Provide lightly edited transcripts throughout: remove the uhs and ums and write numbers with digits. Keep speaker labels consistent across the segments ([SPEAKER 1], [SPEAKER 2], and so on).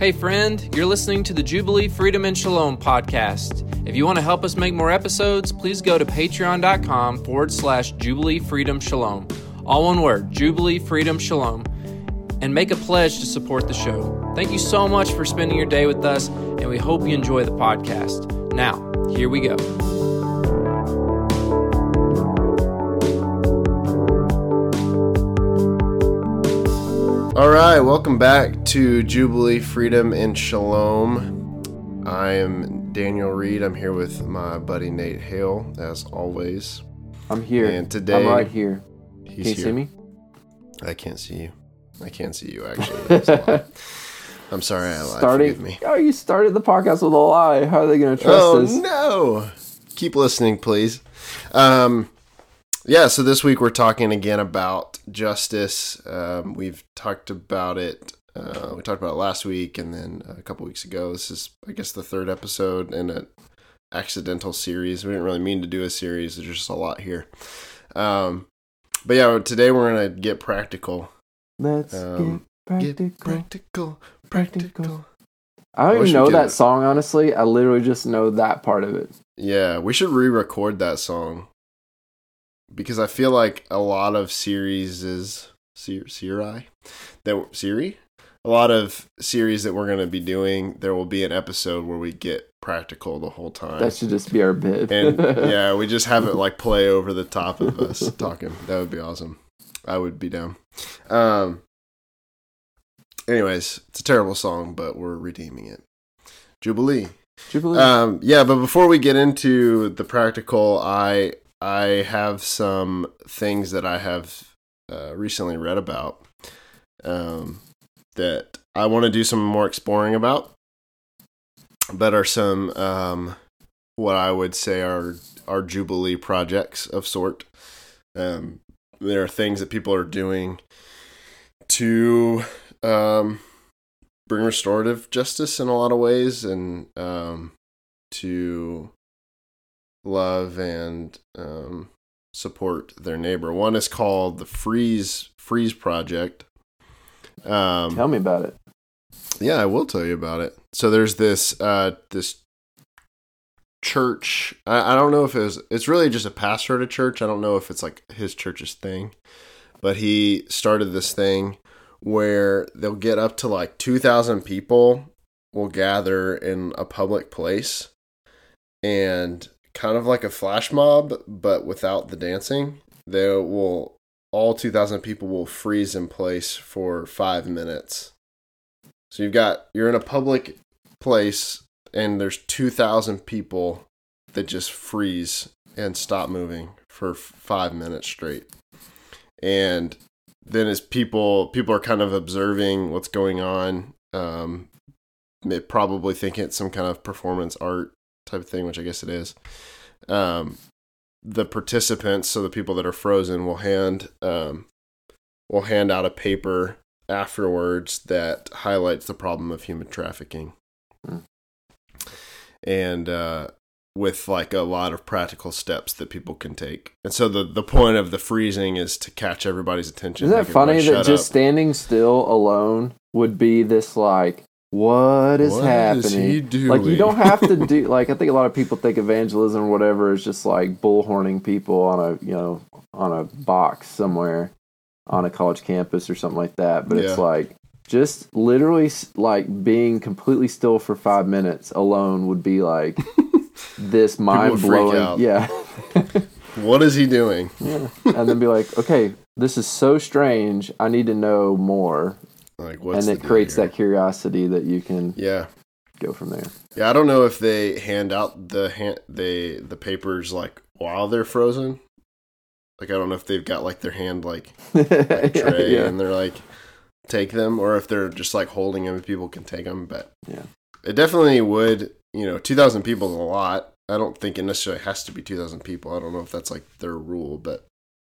[SPEAKER 1] Hey friend, you're listening to the Jubilee Freedom and Shalom podcast. If you want to help us make more episodes, please go to patreon.com/Jubilee Freedom Shalom. All one word, Jubilee Freedom Shalom. And make a pledge to support the show. Thank you so much for spending your day with us, and we hope you enjoy the podcast. Now, here we go.
[SPEAKER 2] All right, welcome back to Jubilee Freedom and Shalom. I am Daniel Reed. I'm here with my buddy Nate Hale, as always.
[SPEAKER 3] I'm here.
[SPEAKER 2] And today,
[SPEAKER 3] I'm right here.
[SPEAKER 2] Can
[SPEAKER 3] you see me?
[SPEAKER 2] I can't see you. I can't see you, actually. That's a lie. I'm sorry I lied. Forgive me.
[SPEAKER 3] Oh, you started the podcast with a lie. How are they going to trust us?
[SPEAKER 2] Oh, no. Keep listening, please. So this week we're talking again about justice. We've talked about it. We talked about it last week and then a couple weeks ago. This is, I guess, the third episode in an accidental series. We didn't really mean to do a series. There's just a lot here. But yeah, today we're going to get practical.
[SPEAKER 3] Let's get
[SPEAKER 2] practical.
[SPEAKER 3] I don't even know that song, honestly. I literally just know that part of it.
[SPEAKER 2] Yeah, we should re-record that song. Because I feel like a lot of series that we're going to be doing, there will be an episode where we get practical the whole time.
[SPEAKER 3] That should just be our bit.
[SPEAKER 2] And yeah, we just have it like play over the top of us talking. That would be awesome. I would be down. Anyways, it's a terrible song, but we're redeeming it. Jubilee. But before we get into the practical, I have some things that I have recently read about that I want to do some more exploring about, but are some what I would say are Jubilee projects of sort. There are things that people are doing to bring restorative justice in a lot of ways, and to love and support their neighbor. One is called the Freeze Project.
[SPEAKER 3] Tell me about it.
[SPEAKER 2] Yeah, I will tell you about it. So there's this church. I don't know if it's really just a pastor at a church. I don't know if it's like his church's thing, but he started this thing where they'll get up to like 2,000 people will gather in a public place, and kind of like a flash mob, but without the dancing. All 2,000 people will freeze in place for 5 minutes. So you're in a public place and there's 2,000 people that just freeze and stop moving for 5 minutes straight. And then as people are kind of observing what's going on, they probably think it's some kind of performance art type of thing, which I guess it is. The participants, so the people that are frozen, will hand out a paper afterwards that highlights the problem of human trafficking, and with like a lot of practical steps that people can take. And so the point of the freezing is to catch everybody's attention.
[SPEAKER 3] Isn't that funny that just standing still alone would be this like, What is happening? Is he doing? Like, you don't have to do, like, I think a lot of people think evangelism or whatever is just like bullhorning people on a box somewhere on a college campus or something like that. But it's like just literally like being completely still for 5 minutes alone would be like this mind blowing. Yeah.
[SPEAKER 2] What is he doing?
[SPEAKER 3] Yeah. And then be like, okay, this is so strange. I need to know more.
[SPEAKER 2] Like,
[SPEAKER 3] and it creates that curiosity that you can go from there.
[SPEAKER 2] Yeah, I don't know if they hand out the papers like while they're frozen. Like, I don't know if they've got like their hand like tray and they're like take them, or if they're just like holding them and people can take them. But it definitely would. 2,000 people is a lot. I don't think it necessarily has to be 2,000 people. I don't know if that's like their rule, but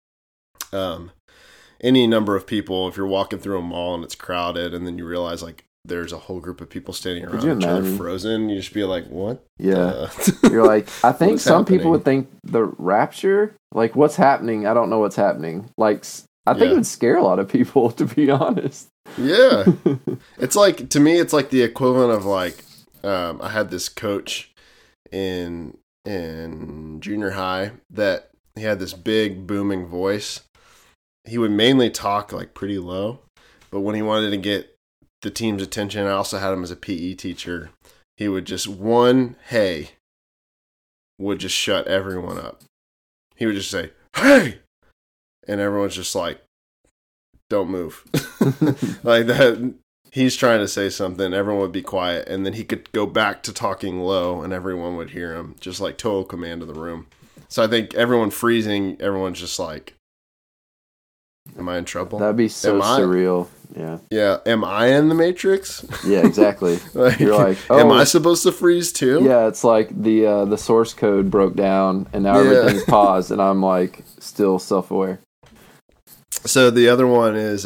[SPEAKER 2] any number of people, if you're walking through a mall and it's crowded and then you realize like there's a whole group of people standing around each other frozen, you just be like, what?
[SPEAKER 3] Yeah. You're like, I think some people would think the rapture, like what's happening? I don't know what's happening. Like I think it would scare a lot of people, to be honest.
[SPEAKER 2] Yeah. It's like, to me, it's like the equivalent of like, I had this coach in junior high that he had this big booming voice. He would mainly talk like pretty low, but when he wanted to get the team's attention, I also had him as a PE teacher. He would just hey would just shut everyone up. He would just say, hey, and everyone's just like, don't move. Like that. He's trying to say something, everyone would be quiet, and then he could go back to talking low and everyone would hear him, just like total command of the room. So I think everyone freezing, everyone's just like, am I in trouble?
[SPEAKER 3] That'd be so surreal. Yeah.
[SPEAKER 2] Yeah. Am I in the Matrix?
[SPEAKER 3] Yeah, exactly.
[SPEAKER 2] Like, you're like, oh, am I supposed to freeze too?
[SPEAKER 3] Yeah, it's like the source code broke down and now everything's paused and I'm like still self-aware.
[SPEAKER 2] So the other one is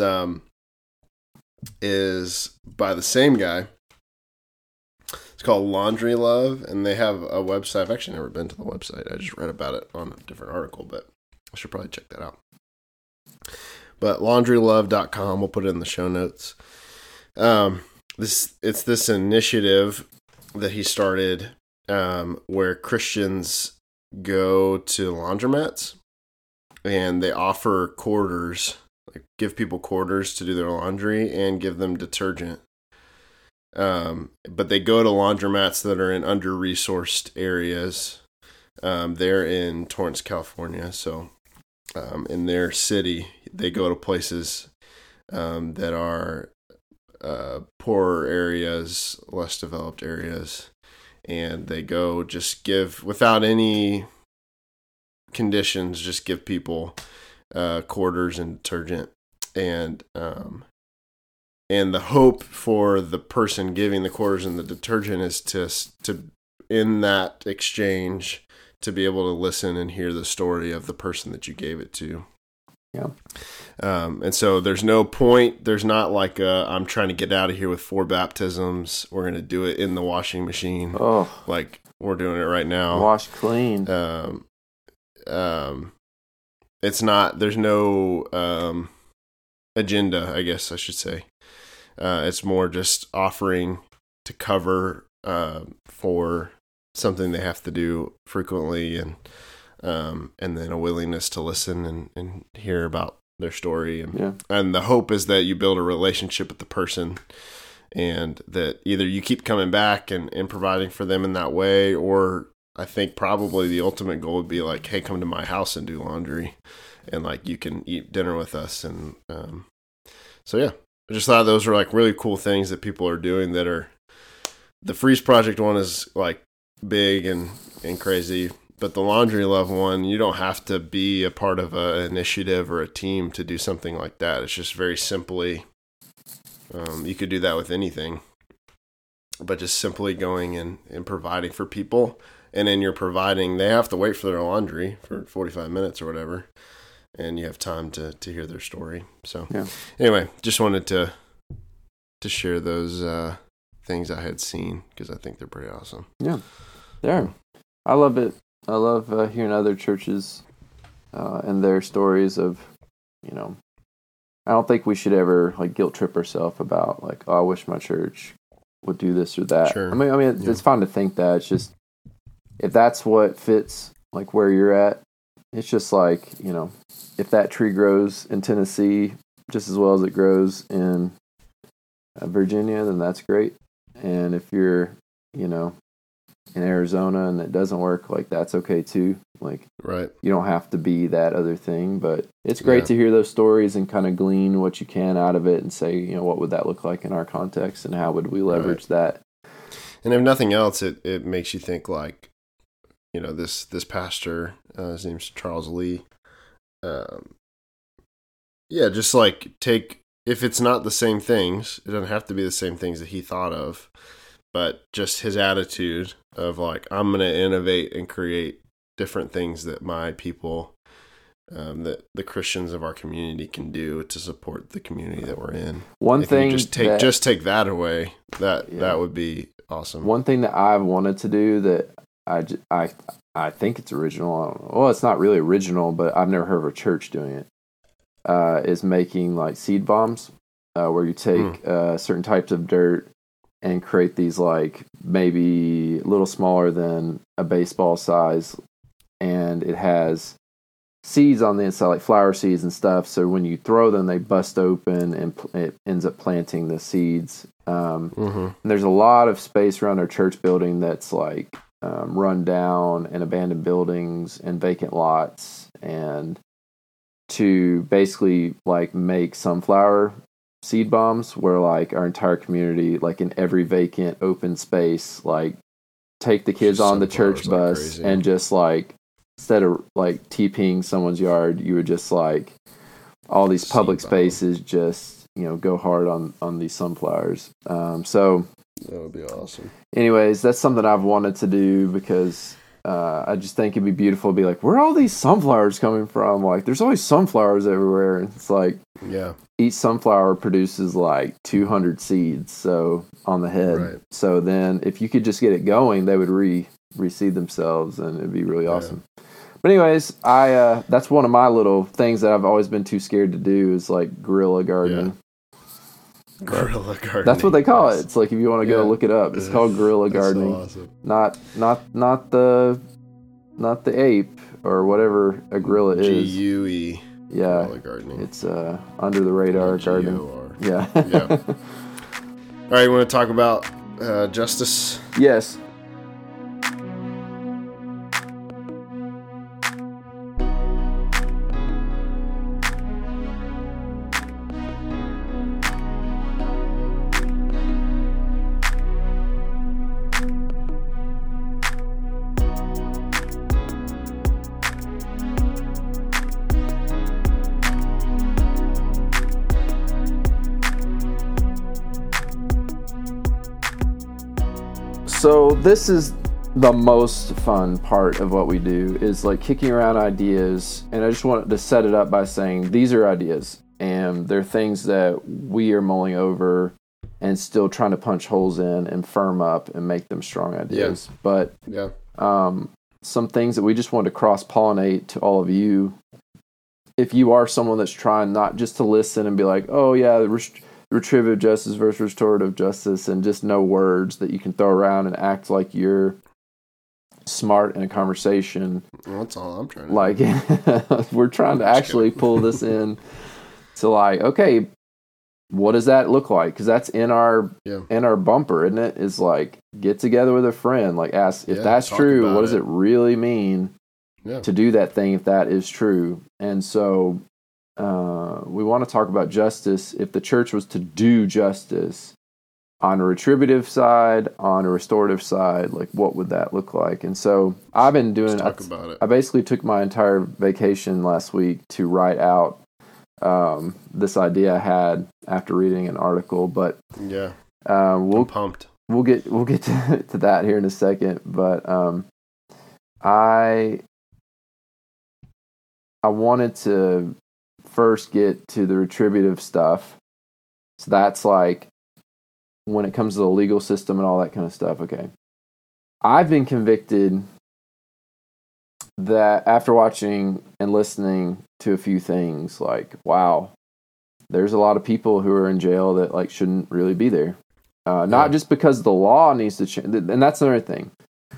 [SPEAKER 2] by the same guy. It's called Laundry Love, and they have a website. I've actually never been to the website. I just read about it on a different article, but I should probably check that out. But laundrylove.com, we'll put it in the show notes. It's this initiative that he started where Christians go to laundromats and they offer quarters, like give people quarters to do their laundry and give them detergent. But they go to laundromats that are in under-resourced areas. They're in Torrance, California, so in their city, they go to places that are poorer areas, less developed areas, and they go just give, without any conditions, just give people quarters and detergent. And the hope for the person giving the quarters and the detergent is to in that exchange, to be able to listen and hear the story of the person that you gave it to.
[SPEAKER 3] Yeah.
[SPEAKER 2] And so there's no point. There's not like I'm trying to get out of here with 4 baptisms. We're going to do it in the washing machine.
[SPEAKER 3] Oh,
[SPEAKER 2] like we're doing it right now.
[SPEAKER 3] Wash clean.
[SPEAKER 2] It's not, there's no, agenda, I guess I should say. It's more just offering to cover, for something they have to do frequently, and then a willingness to listen and hear about their story. And the hope is that you build a relationship with the person, and that either you keep coming back and providing for them in that way, or I think probably the ultimate goal would be like, hey, come to my house and do laundry, and like you can eat dinner with us. And so yeah, I just thought those were like really cool things that people are doing that are, the Freeze Project one is like big and crazy, but the Laundry Love one, you don't have to be a part of an initiative or a team to do something like that. It's just very simply, you could do that with anything, but just simply going and providing for people. And then you're providing, they have to wait for their laundry for 45 minutes or whatever, and you have time to hear their story. So anyway, just wanted to share those things I had seen, because I think they're pretty awesome.
[SPEAKER 3] Yeah, they are. I love it. I love hearing other churches and their stories of, I don't think we should ever like guilt trip ourselves about like, oh, I wish my church would do this or that.
[SPEAKER 2] Sure.
[SPEAKER 3] I mean, it's fine to think that. It's just, if that's what fits like where you're at, it's just like, if that tree grows in Tennessee just as well as it grows in Virginia, then that's great. And if you're, in Arizona and it doesn't work, like that's okay too. Like,
[SPEAKER 2] right.
[SPEAKER 3] You don't have to be that other thing, but it's great to hear those stories and kind of glean what you can out of it and say, what would that look like in our context and how would we leverage that?
[SPEAKER 2] And if nothing else, it makes you think like, this pastor, his name's Charles Lee. Just like if it's not the same things, it doesn't have to be the same things that he thought of, but just his attitude of like, I'm going to innovate and create different things that my people, that the Christians of our community can do to support the community that we're in. Just take that away. That would be awesome.
[SPEAKER 3] One thing that I've wanted to do that I think it's original. I don't know. Well, it's not really original, but I've never heard of a church doing it. is making like seed bombs, where you take certain types of dirt and create these like maybe a little smaller than a baseball size, and it has seeds on the inside, like flower seeds and stuff. So when you throw them, they bust open and it ends up planting the seeds. And there's a lot of space around our church building that's like run down and abandoned buildings and vacant lots, and to basically like make sunflower seed bombs where like our entire community, like in every vacant open space, like take the kids on the church bus and just like, instead of like TPing someone's yard, you would just like all these public spaces just, you know, go hard on these sunflowers. So
[SPEAKER 2] that would be awesome.
[SPEAKER 3] Anyways, that's something I've wanted to do because I just think it'd be beautiful to be like, where are all these sunflowers coming from? Like, there's always sunflowers everywhere. And it's like,
[SPEAKER 2] yeah,
[SPEAKER 3] each sunflower produces like 200 seeds, so on the head. Right. So then if you could just get it going, they would reseed themselves, and it'd be really awesome. But anyways, that's one of my little things that I've always been too scared to do is like guerrilla gardening.
[SPEAKER 2] Yeah. Guerrilla gardening.
[SPEAKER 3] That's what they call it. It's like, if you want to go look it up, it's called guerrilla gardening.
[SPEAKER 2] So awesome.
[SPEAKER 3] Not the ape or whatever a gorilla is.
[SPEAKER 2] GUE.
[SPEAKER 3] Yeah.
[SPEAKER 2] Guerrilla gardening.
[SPEAKER 3] It's under the radar gardening. Yeah.
[SPEAKER 2] Yeah. All right, you want to talk about justice?
[SPEAKER 3] Yes. So this is the most fun part of what we do, is like kicking around ideas, and I just wanted to set it up by saying these are ideas, and they're things that we are mulling over and still trying to punch holes in and firm up and make them strong ideas. But some things that we just wanted to cross-pollinate to all of you. If you are someone that's trying not just to listen and be like, oh yeah, retributive justice versus restorative justice, and just know words that you can throw around and act like you're smart in a conversation.
[SPEAKER 2] Well, that's all I'm trying to do.
[SPEAKER 3] Like, we're trying to actually pull this in to like, okay, what does that look like? Because that's in our bumper, isn't it? Is like, get together with a friend, like ask if that's true, what does it really mean to do that thing if that is true? And so we want to talk about justice. If the church was to do justice on a retributive side, on a restorative side, like what would that look like? And so I've been doing, I basically took my entire vacation last week to write out this idea I had after reading an article. But
[SPEAKER 2] I'm pumped.
[SPEAKER 3] We'll get to that here in a second. But I wanted to first get to the retributive stuff. So that's like when it comes to the legal system and all that kind of stuff. Okay. I've been convicted that after watching and listening to a few things, like, wow, there's a lot of people who are in jail that like shouldn't really be there. Not just because the law needs to change. And that's another thing.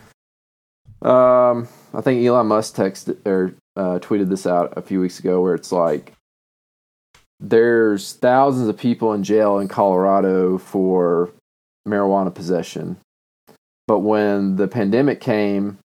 [SPEAKER 3] I think Elon Musk tweeted this out a few weeks ago, where it's like, there's thousands of people in jail in Colorado for marijuana possession. But when the pandemic came,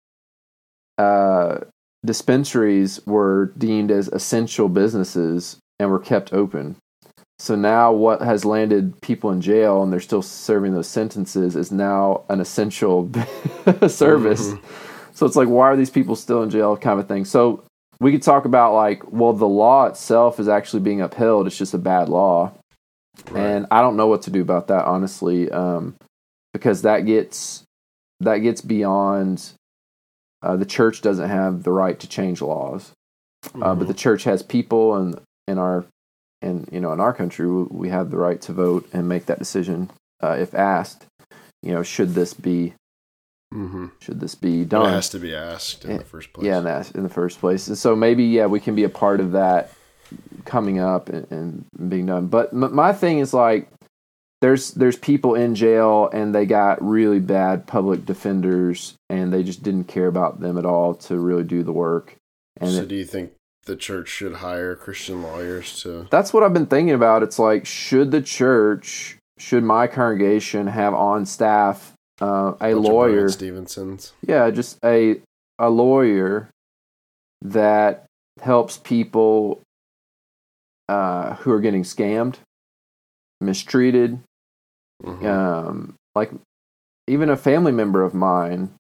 [SPEAKER 3] dispensaries were deemed as essential businesses and were kept open. So now what has landed people in jail, and they're still serving those sentences, is now an essential service. Mm-hmm. So it's like, why are these people still in jail, kind of a thing. So we could talk about like, well, the law itself is actually being upheld. It's just a bad law. Right. And I don't know what to do about that, honestly, because that gets beyond, the church doesn't have the right to change laws. But the church has people, and in our country, we have the right to vote and make that decision, if asked, should this be done? It
[SPEAKER 2] has to be asked in the first place.
[SPEAKER 3] Yeah, in the first place. And so maybe, we can be a part of that coming up and being done. But my thing is like, there's people in jail and they got really bad public defenders and they just didn't care about them at all to really do the work. And
[SPEAKER 2] so do you think the church should hire Christian lawyers to...
[SPEAKER 3] That's what I've been thinking about. It's like, should my congregation have on staff a lawyer?
[SPEAKER 2] Brad Stevensons.
[SPEAKER 3] Yeah, just a lawyer that helps people who are getting scammed, mistreated. Mm-hmm. Like even a family member of mine,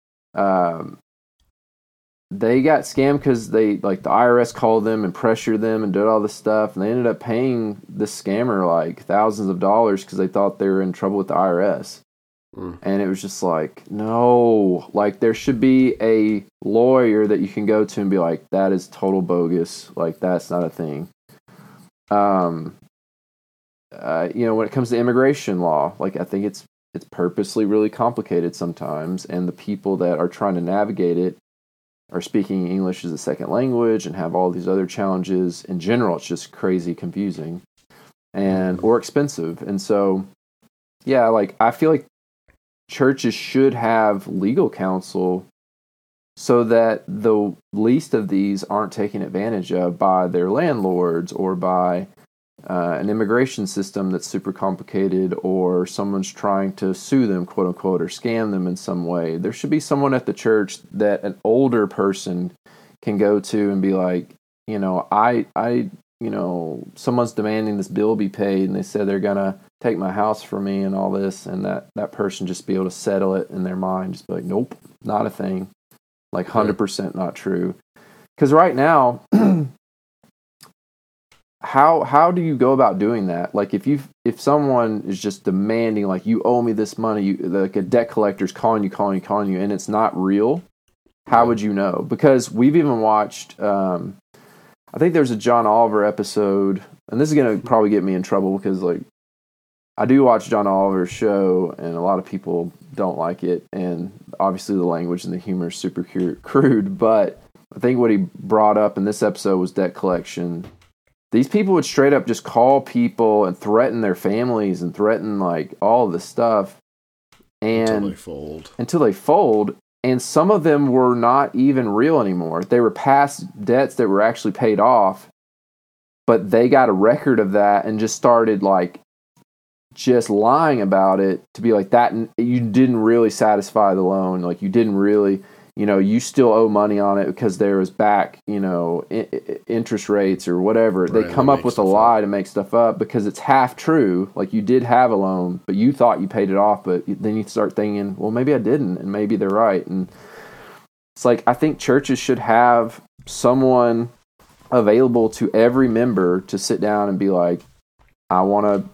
[SPEAKER 3] they got scammed because the IRS called them and pressured them and did all this stuff, and they ended up paying this scammer like thousands of dollars because they thought they were in trouble with the IRS. And it was just like, no, like there should be a lawyer that you can go to and be like, that is total bogus. Like that's not a thing. When it comes to immigration law, like I think it's purposely really complicated sometimes. And the people that are trying to navigate it are speaking English as a second language and have all these other challenges. In general, it's just crazy confusing or expensive. And so, yeah, like I feel like churches should have legal counsel so that the least of these aren't taken advantage of by their landlords or by an immigration system that's super complicated, or someone's trying to sue them, quote unquote, or scam them in some way. There should be someone at the church that an older person can go to and be like, someone's demanding this bill be paid and they said they're going to take my house from me and all this, and that person just be able to settle it in their mind, just be like, nope, not a thing, like 100% not true. Because right now, how do you go about doing that? Like if someone is just demanding, like, you owe me this money, like a debt collector's calling you, and it's not real, how would you know? Because we've even watched, I think there's a John Oliver episode, and this is going to probably get me in trouble because, like, I do watch John Oliver's show, and a lot of people don't like it, and obviously the language and the humor is super crude, but I think what he brought up in this episode was debt collection. These people would straight up just call people and threaten their families and threaten, like, all of this stuff. And Until they fold. And some of them were not even real anymore. They were past debts that were actually paid off, but they got a record of that and just started, like, just lying about it to be like that. You didn't really satisfy the loan. Like, you didn't really, you still owe money on it because there was back, interest rates or whatever. Right, they come up with a lie to make stuff up because it's half true. Like, you did have a loan, but you thought you paid it off, but then you start thinking, well, maybe I didn't, and maybe they're right. And it's like, I think churches should have someone available to every member to sit down and be like, I want to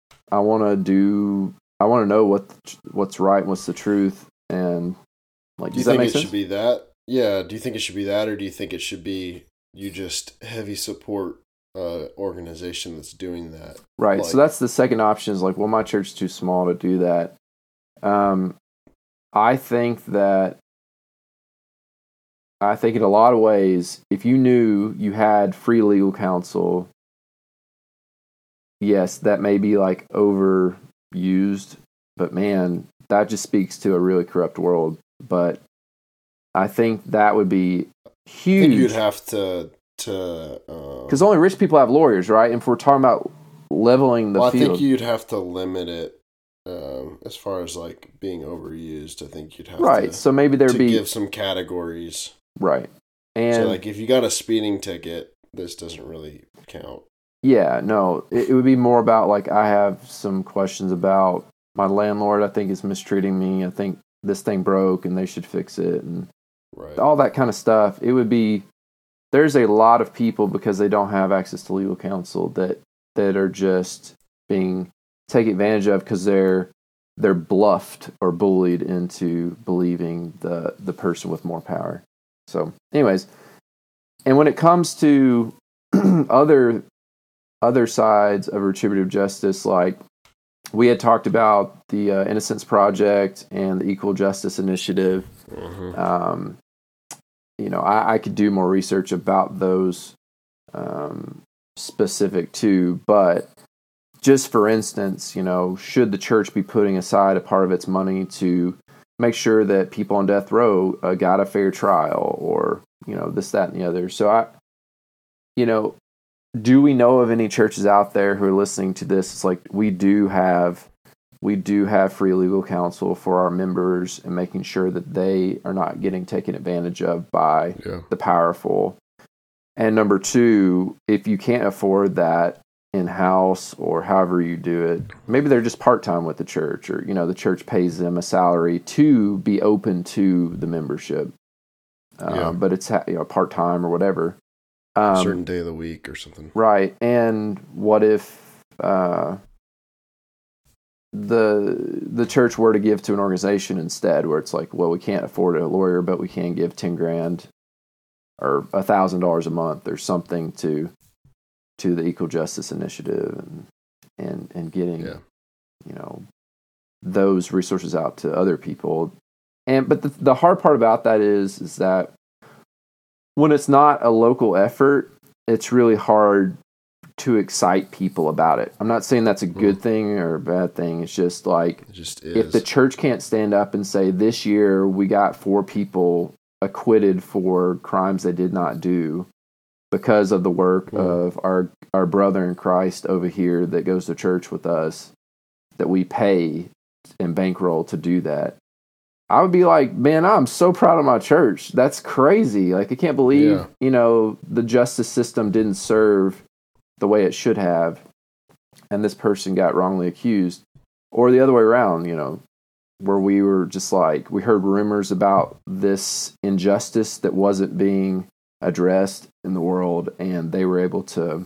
[SPEAKER 3] know what's right and what's the truth. And like, does that make sense?
[SPEAKER 2] Do you think it should be that? Yeah. Do you think it should be that, or do you think it should be you just heavy support organization that's doing that?
[SPEAKER 3] Right. Like, so that's the second option is like, well, my church's too small to do that. I think in a lot of ways, if you knew you had free legal counsel, yes, that may be like overused, but man, that just speaks to a really corrupt world. But I think that would be huge.
[SPEAKER 2] I think you'd have to
[SPEAKER 3] because only rich people have lawyers, right? And if we're talking about leveling the field,
[SPEAKER 2] I think you'd have to limit it as far as like being overused. I think you'd have
[SPEAKER 3] to, so maybe there'd be
[SPEAKER 2] give some categories,
[SPEAKER 3] right? And
[SPEAKER 2] so like if you got a speeding ticket, this doesn't really count.
[SPEAKER 3] Yeah, no, it would be more about like, I have some questions about my landlord. I think is mistreating me. I think this thing broke and they should fix it, and all that kind of stuff. It would be, there's a lot of people because they don't have access to legal counsel that are just being taken advantage of because they're bluffed or bullied into believing the person with more power. So anyways, and when it comes to other sides of retributive justice, like we had talked about the Innocence Project and the Equal Justice Initiative. Mm-hmm. I could do more research about those specific to, but just for instance, should the church be putting aside a part of its money to make sure that people on death row got a fair trial, or this, that, and the other? So do we know of any churches out there who are listening to this? It's like we do have free legal counsel for our members, and making sure that they are not getting taken advantage of by the powerful. And number two, if you can't afford that in-house or however you do it, maybe they're just part-time with the church, or the church pays them a salary to be open to the membership, but it's part-time or whatever.
[SPEAKER 2] Certain day of the week or something.
[SPEAKER 3] Right. And what if the church were to give to an organization instead, where it's like, well, we can't afford a lawyer, but we can give $10,000 or $1,000 a month or something to the Equal Justice Initiative, and getting those resources out to other people. But the hard part about that is that when it's not a local effort, it's really hard to excite people about it. I'm not saying that's a good thing or a bad thing. It's just like,
[SPEAKER 2] it just is.
[SPEAKER 3] If the church can't stand up and say, this year we got 4 people acquitted for crimes they did not do because of the work of our brother in Christ over here that goes to church with us, that we pay and bankroll to do that, I would be like, man, I'm so proud of my church. That's crazy. Like, I can't believe, the justice system didn't serve the way it should have, and this person got wrongly accused. Or the other way around, where we were just like, we heard rumors about this injustice that wasn't being addressed in the world, and they were able to,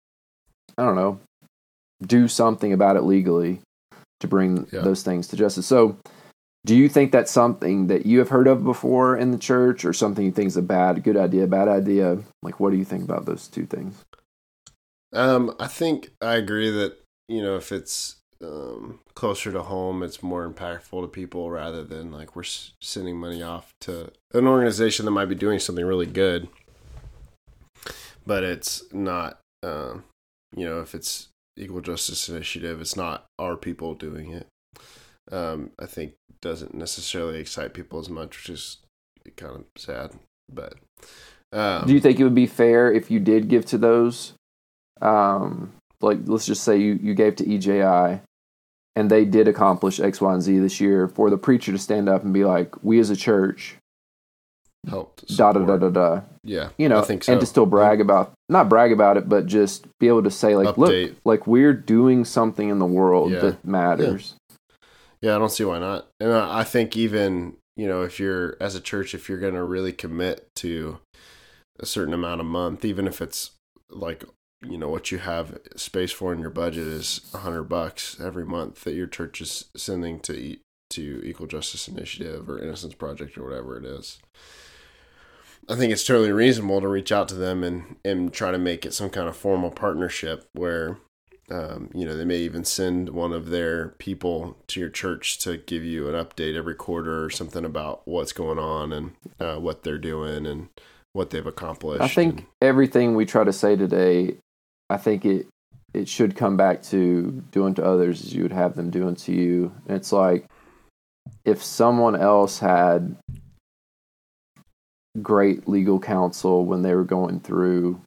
[SPEAKER 3] do something about it legally to bring those things to justice. So, do you think that's something that you have heard of before in the church, or something you think is a good idea, bad idea? Like, what do you think about those two things?
[SPEAKER 2] I think I agree that, if it's closer to home, it's more impactful to people, rather than like we're sending money off to an organization that might be doing something really good, but it's not, if it's Equal Justice Initiative, it's not our people doing it. I think doesn't necessarily excite people as much, which is kind of sad. But do
[SPEAKER 3] you think it would be fair if you did give to those? Like, let's just say you gave to EJI, and they did accomplish X, Y, and Z this year, for the preacher to stand up and be like, we as a church
[SPEAKER 2] helped
[SPEAKER 3] da.
[SPEAKER 2] Yeah,
[SPEAKER 3] I think so. And to still not brag about it, but just be able to say, like,
[SPEAKER 2] update.
[SPEAKER 3] Look, like, we're doing something in the world that matters.
[SPEAKER 2] Yeah, I don't see why not. And I think even, if you're, as a church, if you're going to really commit to a certain amount a month, even if it's like, what you have space for in your budget is $100 every month that your church is sending to Equal Justice Initiative or Innocence Project or whatever it is, I think it's totally reasonable to reach out to them and try to make it some kind of formal partnership where, they may even send one of their people to your church to give you an update every quarter or something about what's going on and what they're doing and what they've accomplished.
[SPEAKER 3] I think everything we try to say today, I think it should come back to doing to others as you would have them doing to you. And it's like, if someone else had great legal counsel when they were going through,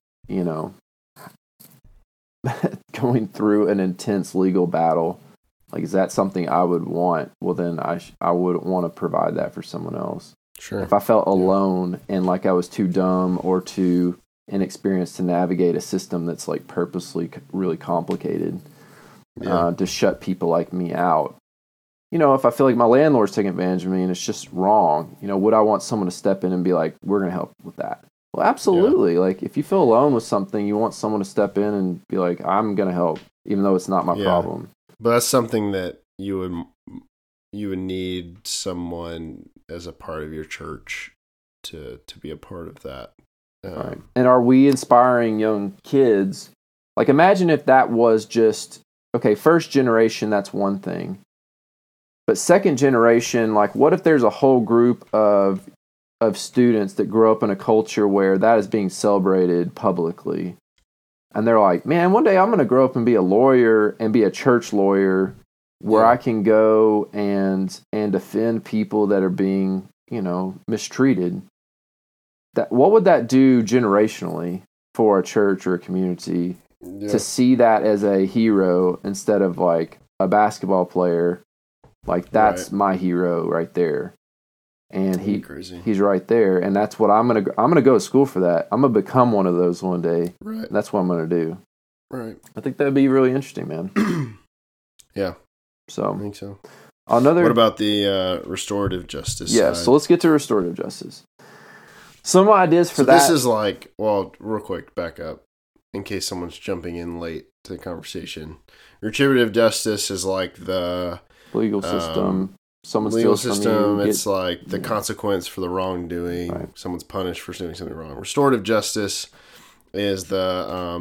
[SPEAKER 3] going through an intense legal battle, like, is that something I would want? Well, then I wouldn't want to provide that for someone else.
[SPEAKER 2] Sure.
[SPEAKER 3] If I felt alone and like I was too dumb or too inexperienced to navigate a system that's like purposely really complicated to shut people like me out. If I feel like my landlord's taking advantage of me and it's just wrong, would I want someone to step in and be like, we're going to help with that? Well, absolutely. Yeah. Like, if you feel alone with something, you want someone to step in and be like, I'm going to help, even though it's not my problem.
[SPEAKER 2] But that's something that you would need someone as a part of your church to be a part of that.
[SPEAKER 3] Right. And are we inspiring young kids? Like, imagine if that was just, okay, first generation, that's one thing. But second generation, like, what if there's a whole group of students that grow up in a culture where that is being celebrated publicly? and they're like, man, one day I'm going to grow up and be a lawyer and be a church lawyer where I can go and defend people that are being, mistreated. What would that do generationally for a church or a community to see that as a hero instead of like a basketball player? Like, that's my hero right there. And he's right there. And that's what I'm going to go to school for that. I'm going to become one of those one day.
[SPEAKER 2] Right.
[SPEAKER 3] That's what I'm going to do.
[SPEAKER 2] Right.
[SPEAKER 3] I think that'd be really interesting, man.
[SPEAKER 2] Yeah.
[SPEAKER 3] So
[SPEAKER 2] I think so.
[SPEAKER 3] What
[SPEAKER 2] about the restorative justice side?
[SPEAKER 3] So let's get to restorative justice. Some ideas for that.
[SPEAKER 2] This is like, well, real quick, back up in case someone's jumping in late to the conversation. Retributive justice is like the
[SPEAKER 3] legal system. Someone
[SPEAKER 2] legal
[SPEAKER 3] steals
[SPEAKER 2] system.
[SPEAKER 3] From you,
[SPEAKER 2] it's like the consequence for the wrongdoing.
[SPEAKER 3] Right.
[SPEAKER 2] Someone's punished for doing something wrong. Restorative justice is the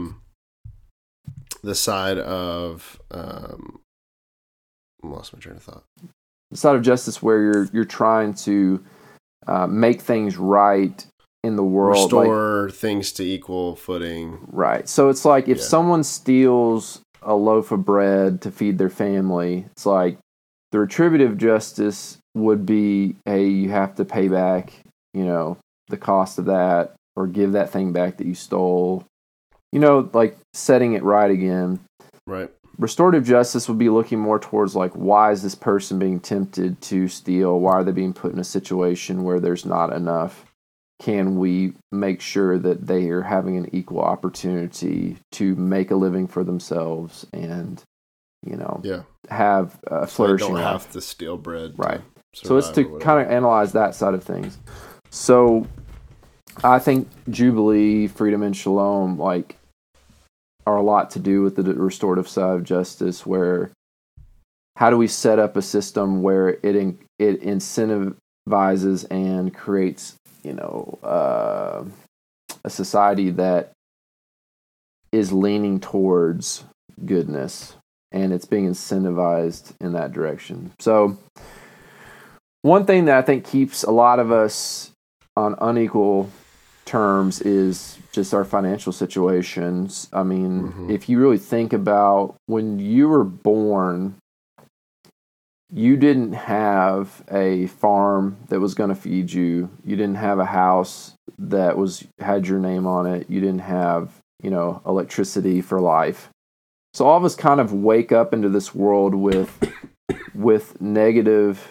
[SPEAKER 2] side of I lost my train of thought.
[SPEAKER 3] The side of justice where you're trying to make things right in the world,
[SPEAKER 2] restore things to equal footing.
[SPEAKER 3] Right. So it's like if someone steals a loaf of bread to feed their family, it's like the retributive justice would be, hey, you have to pay back, the cost of that, or give that thing back that you stole. Like setting it right again.
[SPEAKER 2] Right.
[SPEAKER 3] Restorative justice would be looking more towards like, why is this person being tempted to steal? Why are they being put in a situation where there's not enough? Can we make sure that they are having an equal opportunity to make a living for themselves and, have a flourishing life?
[SPEAKER 2] They don't have to steal bread.
[SPEAKER 3] Right. So it's to kind of analyze that side of things. So I think Jubilee, Freedom, and Shalom, are a lot to do with the restorative side of justice, where how do we set up a system where it incentivizes and creates, a society that is leaning towards goodness, and it's being incentivized in that direction. So one thing that I think keeps a lot of us on unequal terms is just our financial situations. I mean, if you really think about when you were born, you didn't have a farm that was going to feed you. You didn't have a house that had your name on it. You didn't have, electricity for life. So all of us kind of wake up into this world with negative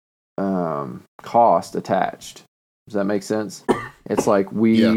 [SPEAKER 3] cost attached. Does that make sense? It's like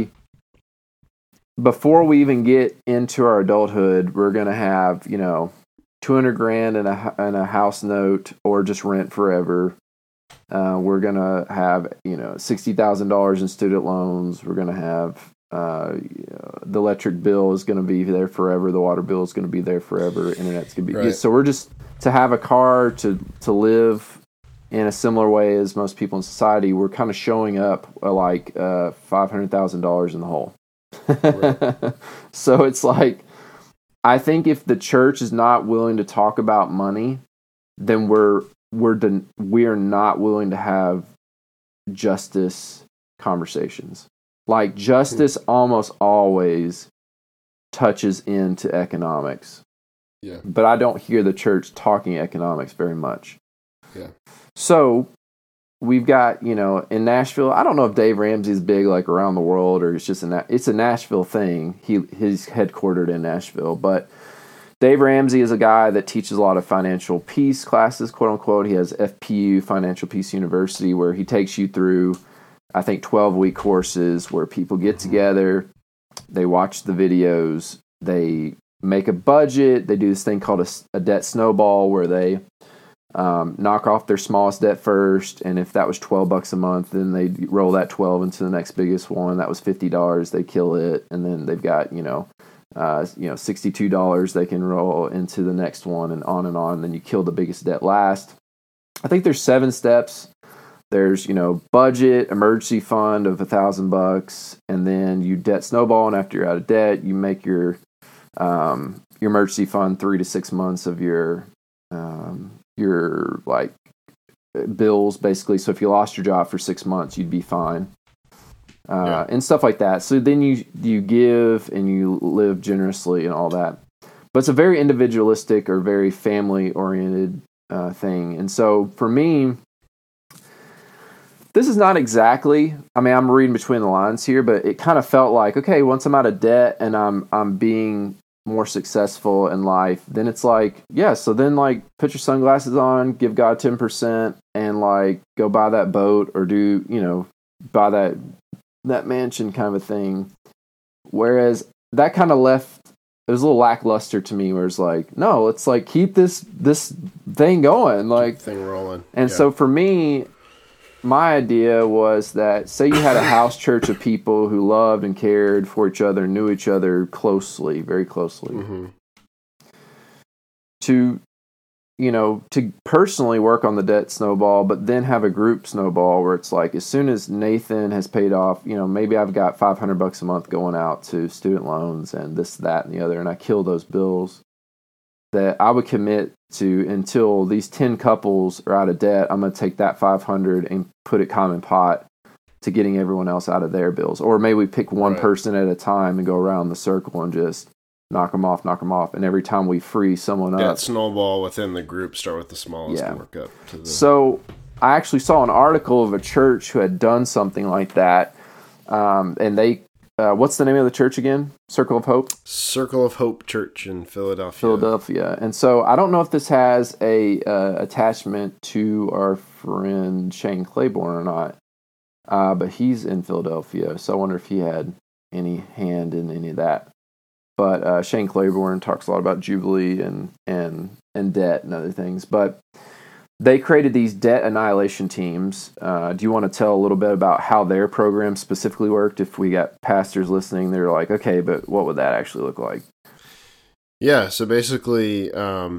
[SPEAKER 3] before we even get into our adulthood, we're going to have, $200,000 and a house note, or just rent forever. We're going to have, $60,000 in student loans. We're going to have, the electric bill is going to be there forever. The water bill is going to be there forever. Internet's going to be, so we're just to have a car, to live in a similar way as most people in society. We're kind of showing up like $500,000 in the hole. Right. So it's like, I think if the church is not willing to talk about money, then we're not willing to have justice conversations. Like, justice almost always touches into economics.
[SPEAKER 2] Yeah.
[SPEAKER 3] But I don't hear the church talking economics very much.
[SPEAKER 2] Yeah.
[SPEAKER 3] So we've got, in Nashville, I don't know if Dave Ramsey's big like around the world, or it's just it's a Nashville thing. He's headquartered in Nashville, but Dave Ramsey is a guy that teaches a lot of financial peace classes, quote unquote. He has FPU, Financial Peace University, where he takes you through, I think, 12-week courses where people get together, they watch the videos, they make a budget, they do this thing called a debt snowball, where they knock off their smallest debt first, and if that was $12 a month, then they roll that 12 into the next biggest one. That was $50. They kill it, and then they've got $62 they can roll into the next one, and on and on. And then you kill the biggest debt last. I think there's 7 steps. There's budget, emergency fund of $1,000, and then you debt snowball, and after you're out of debt, you make your emergency fund 3 to 6 months of your bills, basically. So if you lost your job for 6 months, you'd be fine. and stuff like that. So then you give and you live generously and all that. But it's a very individualistic or very family-oriented thing. And so for me, this is not exactly, I mean, I'm reading between the lines here, but it kind of felt like, okay, once I'm out of debt and I'm being more successful in life, then it's like, yeah, so then like put your sunglasses on, give God 10% and like go buy that boat or do, buy that mansion kind of a thing. Whereas that kind of left, it was a little lackluster to me, where it's like, no, let's like keep this thing going, like
[SPEAKER 2] thing rolling.
[SPEAKER 3] And so for me, my idea was that, say you had a house church of people who loved and cared for each other, knew each other closely, very closely. Mm-hmm. To personally work on the debt snowball, but then have a group snowball where it's like, as soon as Nathan has paid off, maybe I've got $500 a month going out to student loans and this, that, and the other, and I kill those bills, that I would commit to, until these 10 couples are out of debt, I'm going to take that 500 and put it common pot to getting everyone else out of their bills. Or maybe we pick one person at a time and go around the circle and just knock them off. And every time we free someone up.
[SPEAKER 2] Snowball within the group, start with the smallest and work up to the...
[SPEAKER 3] So I actually saw an article of a church who had done something like that. And they, what's the name of the church again? Circle of Hope?
[SPEAKER 2] Circle of Hope Church in Philadelphia.
[SPEAKER 3] And so I don't know if this has a attachment to our friend Shane Claiborne or not, but he's in Philadelphia. So I wonder if he had any hand in any of that. But Shane Claiborne talks a lot about Jubilee and debt and other things. But they created these debt annihilation teams. Do you want to tell a little bit about how their program specifically worked? If we got pastors listening, they're like, okay, but what would that actually look like?
[SPEAKER 2] Yeah, so basically,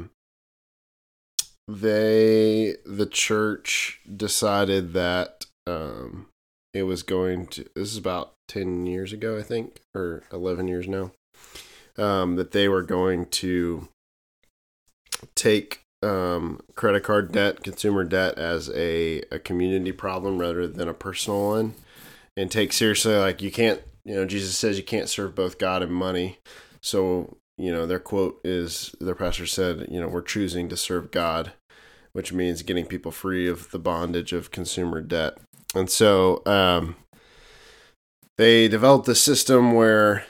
[SPEAKER 2] the church decided that it was going to, this is about 10 years ago, I think, or 11 years now, that they were going to take credit card debt, consumer debt, as a community problem rather than a personal one, and take seriously, like, you can't, Jesus says you can't serve both God and money. So, their quote is, their pastor said, we're choosing to serve God, which means getting people free of the bondage of consumer debt. And so they developed a system where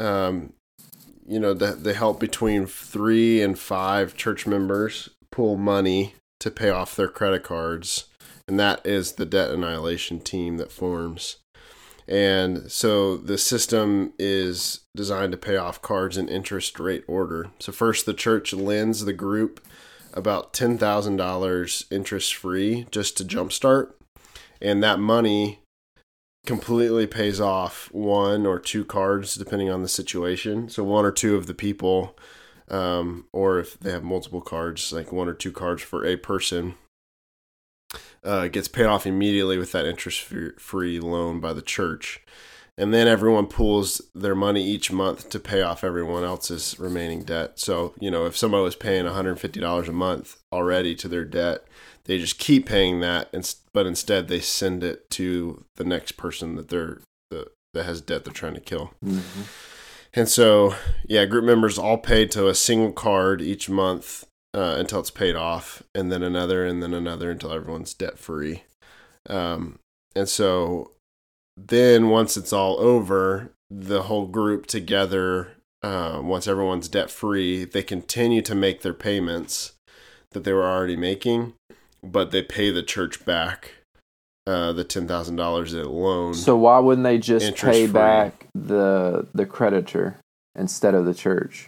[SPEAKER 2] they help between 3 and 5 church members pull money to pay off their credit cards, and that is the debt annihilation team that forms. And so the system is designed to pay off cards in interest rate order. So first, the church lends the group about $10,000 interest free just to jumpstart, and that money completely pays off 1 or 2 cards depending on the situation. So 1 or 2 of the people, or if they have multiple cards, like 1 or 2 cards for a person, gets paid off immediately with that interest-free loan by the church. And then everyone pools their money each month to pay off everyone else's remaining debt. So, if somebody was paying $150 a month already to their debt, they just keep paying that, but instead they send it to the next person that has debt they're trying to kill. Mm-hmm. And so, group members all pay to a single card each month until it's paid off, and then another until everyone's debt free. And so then once it's all over, the whole group together, once everyone's debt free, they continue to make their payments that they were already making, but they pay the church back the $10,000 that it loaned.
[SPEAKER 3] So why wouldn't they just pay back the creditor instead of the church?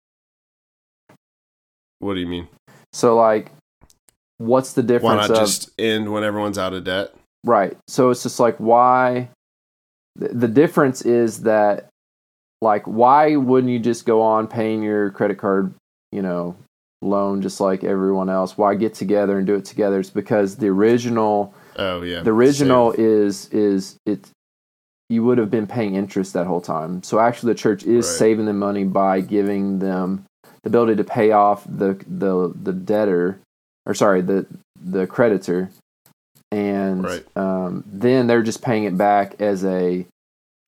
[SPEAKER 2] What do you mean?
[SPEAKER 3] So, like, what's the difference?
[SPEAKER 2] Why not just end when everyone's out of debt?
[SPEAKER 3] Right. So it's just like, why? The difference is that, like, why wouldn't you just go on paying your credit card, loan just like everyone else? Why get together and do it together? It's because the original. Oh yeah. The original is it. You would have been paying interest that whole time. So actually, the church is saving them money by giving them the ability to pay off the debtor, or sorry, the creditor, and then they're just paying it back as a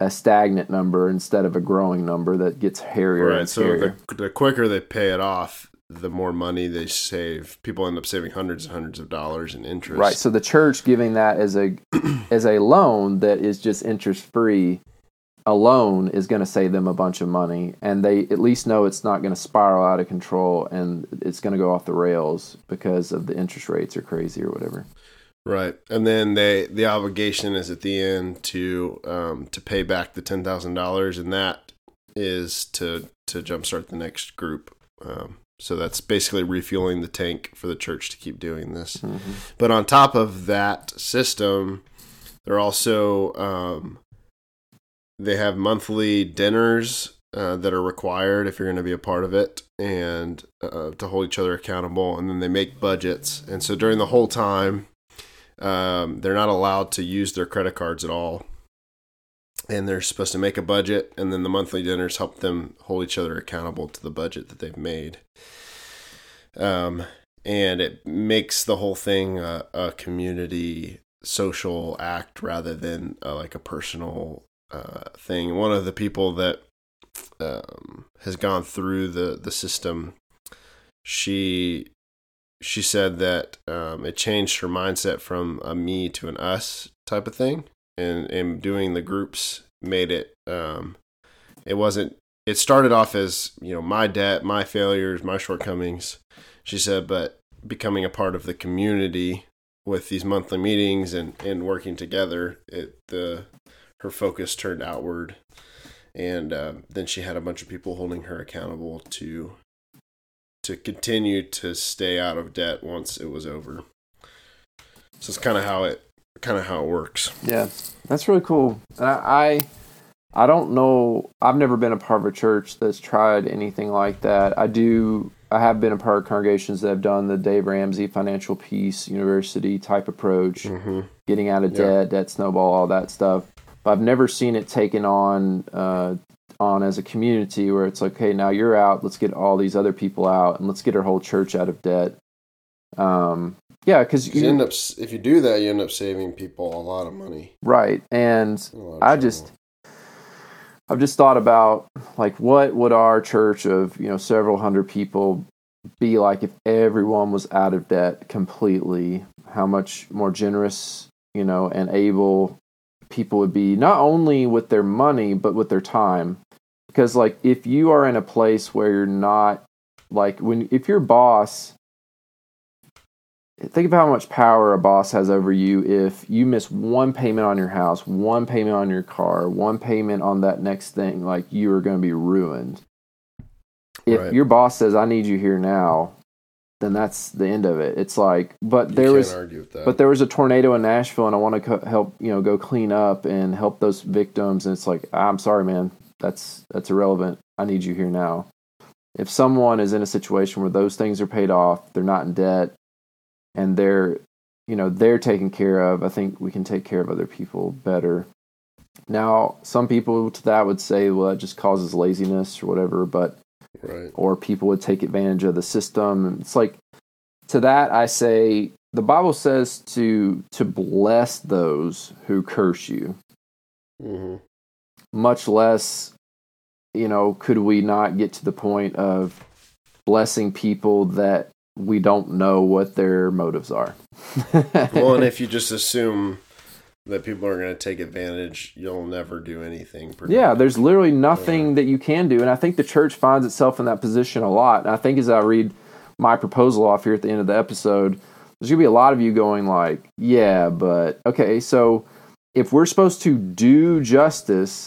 [SPEAKER 3] a stagnant number instead of a growing number that gets hairier and scarier.
[SPEAKER 2] So the quicker they pay it off, the more money they save. People end up saving hundreds and hundreds of dollars in interest.
[SPEAKER 3] Right. So the church giving that as a loan that is just interest free alone is going to save them a bunch of money, and they at least know it's not going to spiral out of control and it's going to go off the rails because of the interest rates are crazy or whatever.
[SPEAKER 2] Right. And then the obligation is at the end to pay back the $10,000, and that is to jumpstart the next group. So that's basically refueling the tank for the church to keep doing this. Mm-hmm. But on top of that system, they're also they have monthly dinners that are required if you're going to be a part of it, and to hold each other accountable. And then they make budgets. And so during the whole time, they're not allowed to use their credit cards at all. And they're supposed to make a budget, and then the monthly dinners help them hold each other accountable to the budget that they've made. And it makes the whole thing a community social act rather than like a personal thing. One of the people that has gone through the system, she said that it changed her mindset from a me to an us type of thing. And doing the groups made it, it started off as, my debt, my failures, my shortcomings, she said, but becoming a part of the community with these monthly meetings and working together, her focus turned outward. And then she had a bunch of people holding her accountable to continue to stay out of debt once it was over. So it's kind of how it works.
[SPEAKER 3] Yeah, that's really cool. And I don't know. I've never been a part of a church that's tried anything like that. I have been a part of congregations that have done the Dave Ramsey Financial Peace University type approach, mm-hmm. getting out of debt snowball, all that stuff. But I've never seen it taken on as a community where it's like, hey, now you're out. Let's get all these other people out, and let's get our whole church out of debt. Yeah, because
[SPEAKER 2] if you do that, you end up saving people a lot of money.
[SPEAKER 3] Right, and I've just thought about, like, what would our church of several hundred people be like if everyone was out of debt completely? How much more generous, and able people would be, not only with their money but with their time. Because, like, if you are in a place where you're not, like, if your boss. Think of how much power a boss has over you if you miss one payment on your house, one payment on your car, one payment on that next thing, like, you are going to be ruined. If your boss says, I need you here now, then that's the end of it. It's like, but there was a tornado in Nashville and I want to help, go clean up and help those victims. And it's like, I'm sorry, man, that's irrelevant. I need you here now. If someone is in a situation where those things are paid off, they're not in debt, and they're taken care of, I think we can take care of other people better. Now, some people to that would say, well, it just causes laziness or whatever, but or people would take advantage of the system. It's like, to that I say, the Bible says to bless those who curse you. Mm-hmm. Much less, could we not get to the point of blessing people that we don't know what their motives are?
[SPEAKER 2] Well, and if you just assume that people are going to take advantage, you'll never do anything.
[SPEAKER 3] Yeah, there's literally nothing that you can do. And I think the church finds itself in that position a lot. And I think as I read my proposal off here at the end of the episode, there's going to be a lot of you going like, yeah, but okay, so if we're supposed to do justice,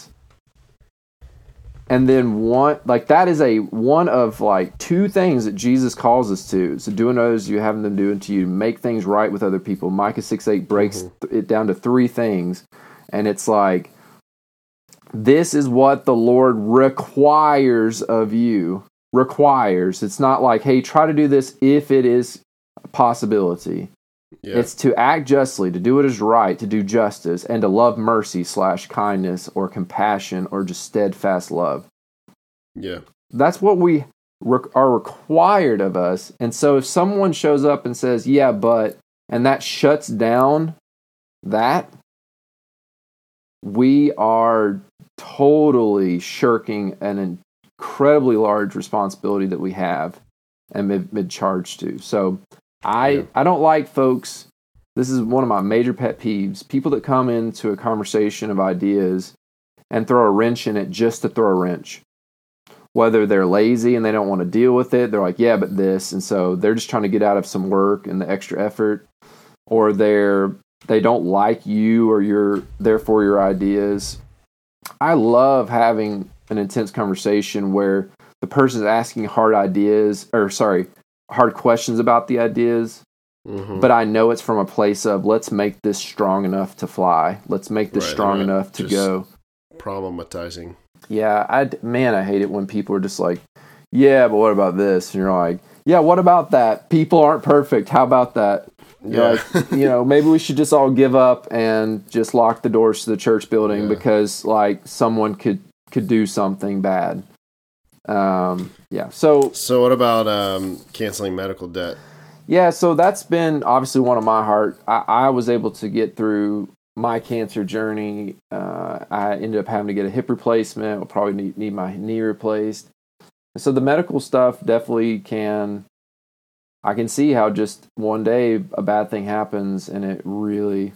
[SPEAKER 3] and then that is one of two things that Jesus calls us to. So doing others, you have them do unto you. Make things right with other people. Micah 6:8 breaks it down to three things. And it's like, this is what the Lord requires of you. Requires. It's not like, hey, try to do this if it is a possibility. Yeah. It's to act justly, to do what is right, to do justice, and to love mercy / kindness or compassion or just steadfast love.
[SPEAKER 2] Yeah.
[SPEAKER 3] That's what we are required of us. And so if someone shows up and says, yeah, but, and that shuts down that, we are totally shirking an incredibly large responsibility that we have and been charged to. So I don't like folks. This is one of my major pet peeves. People that come into a conversation of ideas and throw a wrench in it just to throw a wrench. Whether they're lazy and they don't want to deal with it, they're like, yeah, but this. And so they're just trying to get out of some work and the extra effort. Or they don't like you or therefore your ideas. I love having an intense conversation where the person's asking hard questions about the ideas. Mm-hmm. But I know it's from a place of, let's make this strong enough to fly. Let's make this strong enough to go.
[SPEAKER 2] Problematizing.
[SPEAKER 3] Yeah, I hate it when people are just like, yeah, but what about this? And you're like, yeah, what about that? People aren't perfect. How about that? Yeah. Like, maybe we should just all give up and just lock the doors to the church building because like someone could do something bad. So
[SPEAKER 2] what about canceling medical debt?
[SPEAKER 3] Yeah, so that's been obviously one of my heart. I was able to get through my cancer journey. I ended up having to get a hip replacement. I'll probably need my knee replaced. So the medical stuff definitely I can see how just one day a bad thing happens and it really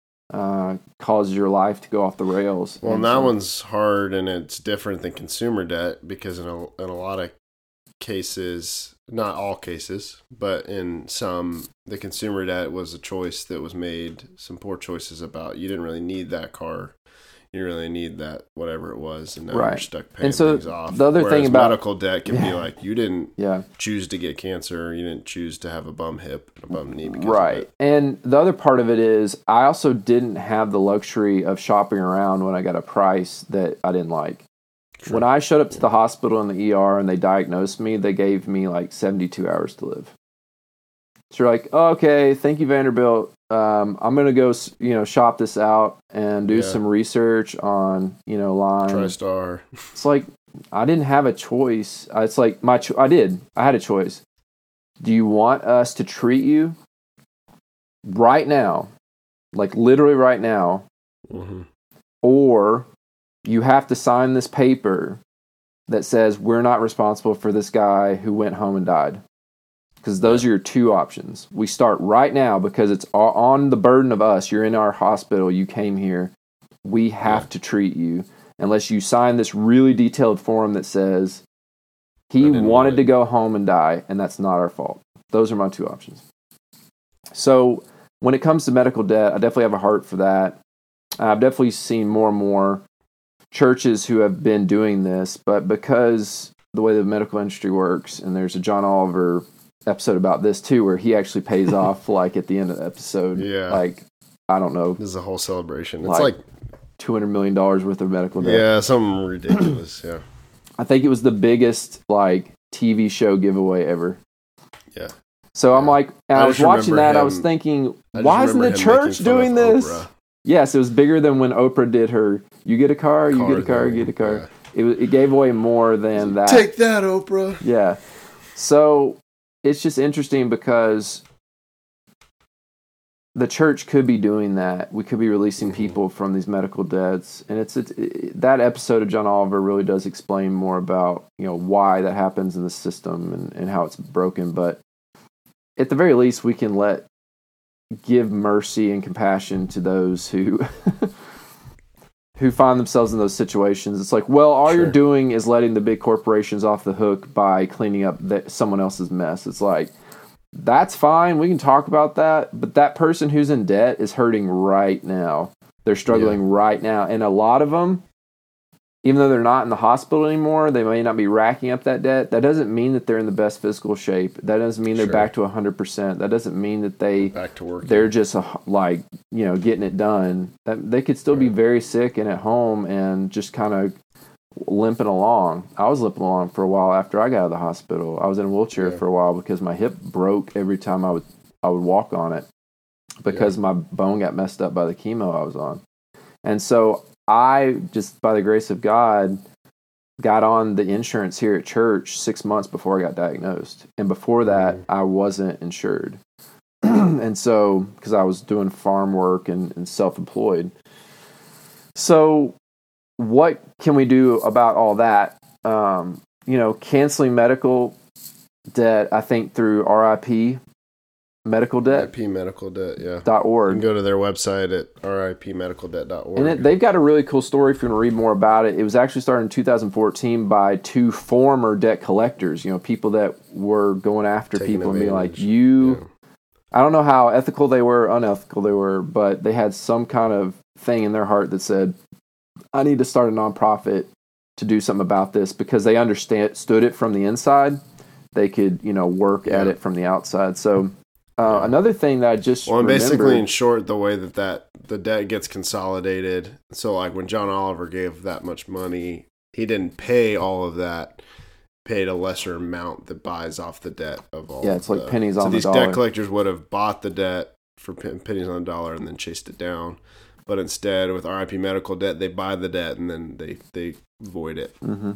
[SPEAKER 3] causes your life to go off the rails.
[SPEAKER 2] Well, and that one's hard and it's different than consumer debt because in a lot of cases, not all cases, but in some, the consumer debt was a choice that was made, some poor choices about you didn't really need that car, you didn't really need that whatever it was, and now you're stuck paying things off.
[SPEAKER 3] The other thing about
[SPEAKER 2] medical debt can be like you didn't choose to get cancer, you didn't choose to have a bum hip and a bum knee because of it.
[SPEAKER 3] And the other part of it is I also didn't have the luxury of shopping around when I got a price that I didn't like. True. When I showed up to the hospital in the ER and they diagnosed me, they gave me like 72 hours to live. So you're like, oh, okay, thank you, Vanderbilt. I'm going to go, shop this out and do some research on, Lyme.
[SPEAKER 2] TriStar.
[SPEAKER 3] It's like, I didn't have a choice. It's like I had a choice. Do you want us to treat you right now? Like literally right now. Mm-hmm. Or you have to sign this paper that says we're not responsible for this guy who went home and died. Because those are your two options. We start right now because it's on the burden of us. You're in our hospital. You came here. We have to treat you unless you sign this really detailed form that says he wanted to go home and die, and that's not our fault. Those are my two options. So when it comes to medical debt, I definitely have a heart for that. I've definitely seen more and more churches who have been doing this, but because the way the medical industry works, and there's a John Oliver episode about this too, where he actually pays off like at the end of the episode.
[SPEAKER 2] Yeah.
[SPEAKER 3] Like, I don't know.
[SPEAKER 2] This is a whole celebration. It's like
[SPEAKER 3] $200 million worth of medical debt.
[SPEAKER 2] Yeah, something ridiculous. Yeah.
[SPEAKER 3] I think it was the biggest like TV show giveaway ever.
[SPEAKER 2] Yeah.
[SPEAKER 3] So I'm like, I was watching that. I was thinking, why isn't the church doing this? Oprah. Yes, it was bigger than when Oprah did her, you get a car, you get a car, you get a car. Yeah. It gave away more than that.
[SPEAKER 2] Take that, Oprah.
[SPEAKER 3] Yeah. So it's just interesting because the church could be doing that. We could be releasing people from these medical debts. And that episode of John Oliver really does explain more about, why that happens in the system and how it's broken. But at the very least, we can give mercy and compassion to those who who find themselves in those situations. It's like, well, all you're doing is letting the big corporations off the hook by cleaning up someone else's mess. It's like, that's fine. We can talk about that. But that person who's in debt is hurting right now. They're struggling right now. And a lot of them, even though they're not in the hospital anymore, they may not be racking up that debt. That doesn't mean that they're in the best physical shape. That doesn't mean they're back to 100%. That doesn't mean that
[SPEAKER 2] back to work.
[SPEAKER 3] They're just getting it done. That they could still be very sick and at home and just kind of limping along. I was limping along for a while after I got out of the hospital. I was in a wheelchair for a while because my hip broke every time I would walk on it because my bone got messed up by the chemo I was on. And so I just, by the grace of God, got on the insurance here at church 6 months before I got diagnosed. And before that, I wasn't insured. And so, because I was doing farm work and self-employed. So what can we do about all that? Canceling medical debt, I think through RIP Medical Debt.
[SPEAKER 2] RIP Medical Debt, yeah.
[SPEAKER 3] .org.
[SPEAKER 2] You can go to their website at ripmedicaldebt.org.
[SPEAKER 3] And they've got a really cool story if you want to read more about it. It was actually started in 2014 by 2 former debt collectors, people that were going after people and being like, I don't know how ethical they were, unethical they were, but they had some kind of thing in their heart that said, I need to start a nonprofit to do something about this, because they understood it from the inside. They could, work at it from the outside. So another thing that I just
[SPEAKER 2] basically, in short, the way that the debt gets consolidated. So, like when John Oliver gave that much money, he didn't pay all of that. Paid a lesser amount that buys off the debt of all.
[SPEAKER 3] Yeah, it's like pennies on the dollar.
[SPEAKER 2] So these debt collectors would have bought the debt for pennies on the dollar and then chased it down. But instead, with RIP Medical Debt, they buy the debt and then they void it.
[SPEAKER 3] Mm-hmm.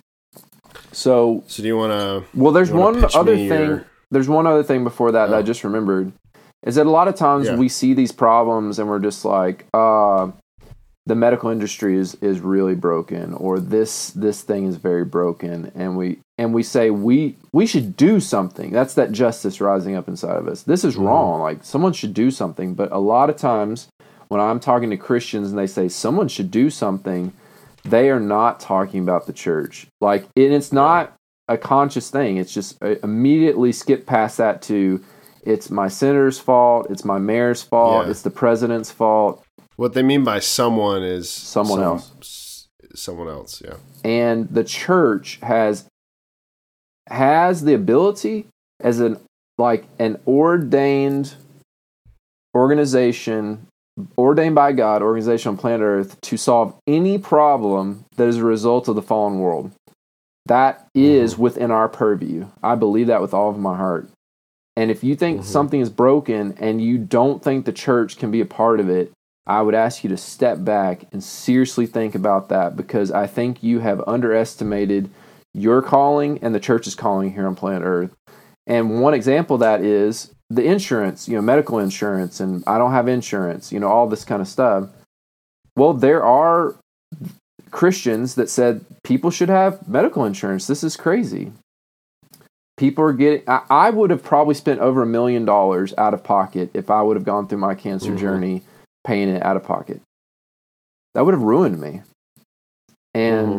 [SPEAKER 3] So
[SPEAKER 2] do you want to?
[SPEAKER 3] Well, there's one other thing. There's one other thing before that I just remembered, is that a lot of times we see these problems and we're just like, the medical industry is really broken, or this thing is very broken, and we say we should do something. That's that justice rising up inside of us. This is wrong. Like, someone should do something. But a lot of times when I'm talking to Christians and they say someone should do something, they are not talking about the church. Like, and it's not a conscious thing. It's just immediately skip past that to, it's my senator's fault, it's my mayor's fault, it's the president's fault.
[SPEAKER 2] What they mean by someone is
[SPEAKER 3] someone else.
[SPEAKER 2] Someone else, yeah.
[SPEAKER 3] And the church has the ability as an ordained organization, ordained by God, organization on planet Earth, to solve any problem that is a result of the fallen world. That is within our purview. I believe that with all of my heart. And if you think something is broken and you don't think the church can be a part of it, I would ask you to step back and seriously think about that, because I think you have underestimated your calling and the church's calling here on planet Earth. And one example of that is the insurance, medical insurance, and I don't have insurance, all this kind of stuff. Well, there are Christians that said people should have medical insurance. This is crazy. People are getting... I would have probably spent over $1 million out of pocket if I would have gone through my cancer journey paying it out of pocket. That would have ruined me. And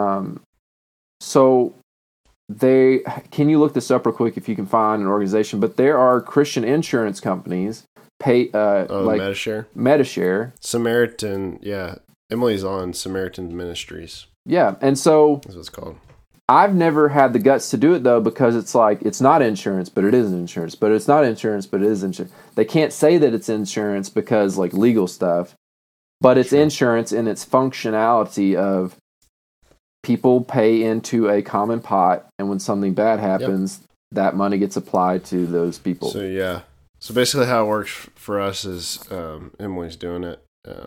[SPEAKER 3] so can you look this up real quick if you can find an organization? But there are Christian insurance companies like Medishare.
[SPEAKER 2] Samaritan, yeah. Emily's on Samaritan Ministries.
[SPEAKER 3] Yeah, and so
[SPEAKER 2] that's what it's called.
[SPEAKER 3] I've never had the guts to do it, though, because it's like, it's not insurance, but it is insurance. But it's not insurance, but it is insurance. They can't say that it's insurance because, like, legal stuff. But it's insurance in its functionality of people pay into a common pot, and when something bad happens, that money gets applied to those people.
[SPEAKER 2] So, yeah. So, basically how it works for us is Emily's doing it.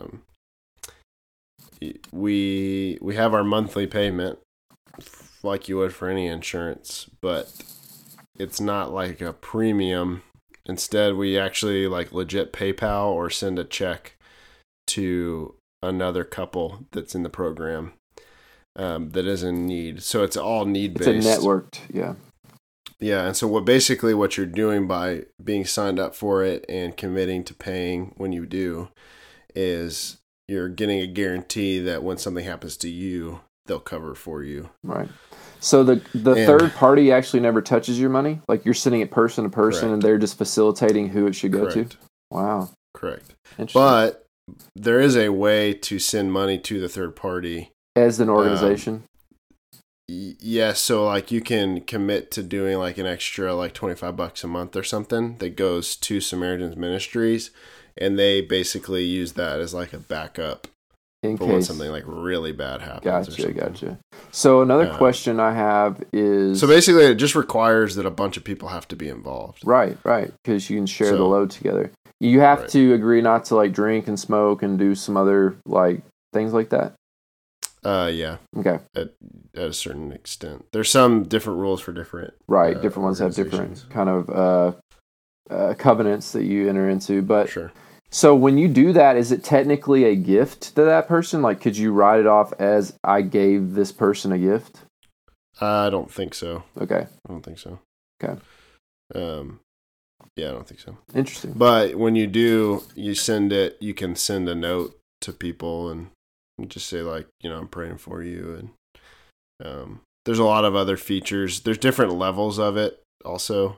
[SPEAKER 2] We have our monthly payment like you would for any insurance, but it's not like a premium. Instead, we actually like legit PayPal or send a check to another couple that's in the program that is in need. So it's all need-based.
[SPEAKER 3] It's a networked, yeah.
[SPEAKER 2] Yeah, and so what you're doing by being signed up for it and committing to paying when you do is you're getting a guarantee that when something happens to you, they'll cover for you.
[SPEAKER 3] Right. So the third party actually never touches your money? Like, you're sending it person to person, and they're just facilitating who it should go to? Wow.
[SPEAKER 2] Correct. But there is a way to send money to the third party.
[SPEAKER 3] As an organization?
[SPEAKER 2] Yes, so like you can commit to doing like an extra like $25 a month or something that goes to Samaritan's Ministries, and they basically use that as like a backup in case when something like really bad happens.
[SPEAKER 3] Gotcha. So another question I have is...
[SPEAKER 2] So basically it just requires that a bunch of people have to be involved.
[SPEAKER 3] Right, because you can share the load together. You have to agree not to like drink and smoke and do some other like things like that?
[SPEAKER 2] Yeah.
[SPEAKER 3] Okay.
[SPEAKER 2] At a certain extent. There's some different rules for different...
[SPEAKER 3] Right, different ones have different kind of covenants that you enter into. But
[SPEAKER 2] sure.
[SPEAKER 3] So when you do that, is it technically a gift to that person? Like, could you write it off as I gave this person a gift?
[SPEAKER 2] I don't think so.
[SPEAKER 3] Okay.
[SPEAKER 2] I don't think so.
[SPEAKER 3] Okay.
[SPEAKER 2] Yeah, I don't think so.
[SPEAKER 3] Interesting.
[SPEAKER 2] But when you do, you can send a note to people and just say, like, I'm praying for you. And there's a lot of other features. There's different levels of it also,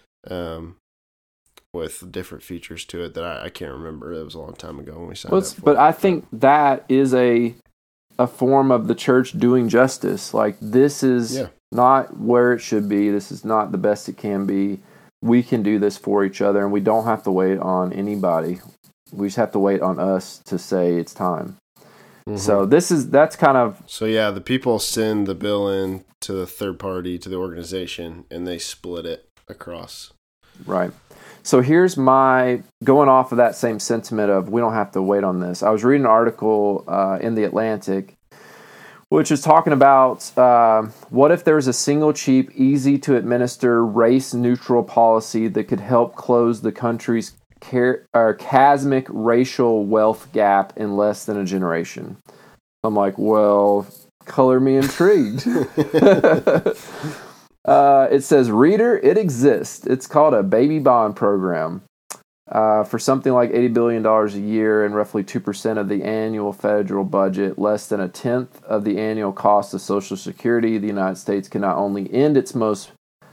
[SPEAKER 2] with different features to it that I can't remember. It was a long time ago when we signed up for
[SPEAKER 3] but
[SPEAKER 2] it.
[SPEAKER 3] I think that is a form of the church doing justice. Like, this is not where it should be. This is not the best it can be. We can do this for each other, and we don't have to wait on anybody. We just have to wait on us to say it's time. Mm-hmm. So that's kind of...
[SPEAKER 2] So yeah, the people send the bill in to the third party, to the organization, and they split it across.
[SPEAKER 3] Right. So here's my, going off of that same sentiment of we don't have to wait on this. I was reading an article in The Atlantic, which is talking about what if there's a single, cheap, easy to administer, race-neutral policy that could help close the country's chasmic racial wealth gap in less than a generation. I'm like, well, color me intrigued. It says, reader, it exists. It's called a baby bond program. For something like $80 billion a year and roughly 2% of the annual federal budget, less than a tenth of the annual cost of Social Security, the United States can not only end its most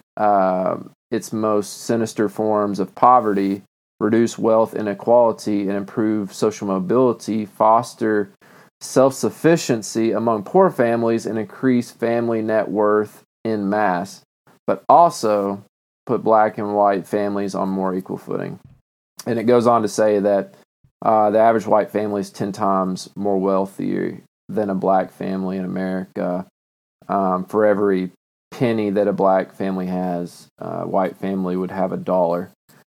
[SPEAKER 3] sinister forms of poverty, reduce wealth inequality, and improve social mobility, foster self-sufficiency among poor families, and increase family net worth en masse, but also put black and white families on more equal footing. And it goes on to say that the average white family is 10 times more wealthy than a black family in America. For every penny that a black family has, a white family would have $1.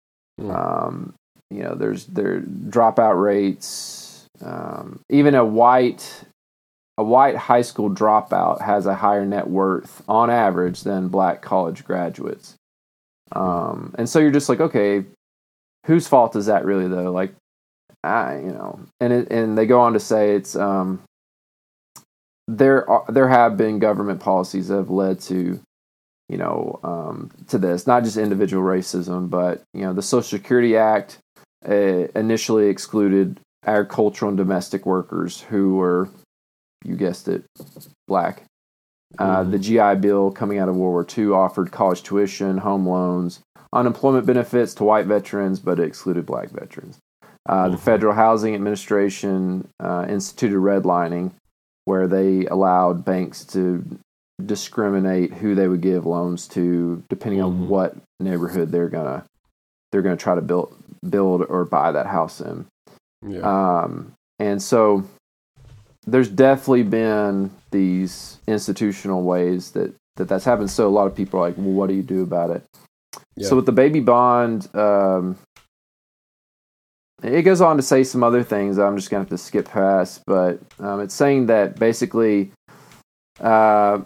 [SPEAKER 3] There's dropout rates. Even a white high school dropout has a higher net worth on average than black college graduates. And so you're just like, okay, whose fault is that really though? Like, and they go on to say it's there have been government policies that have led to to this, not just individual racism, but the Social Security Act initially excluded agricultural and domestic workers who were, you guessed it, black. The GI Bill coming out of World War II offered college tuition, home loans, unemployment benefits to white veterans, but it excluded black veterans. The Federal Housing Administration instituted redlining, where they allowed banks to discriminate who they would give loans to, depending on what neighborhood they're gonna try to build or buy that house in. Yeah. And so there's definitely been these institutional ways that's happened. So a lot of people are like, well, what do you do about it? Yeah. So with the baby bond, it goes on to say some other things I'm just going to have to skip past, but it's saying that basically, as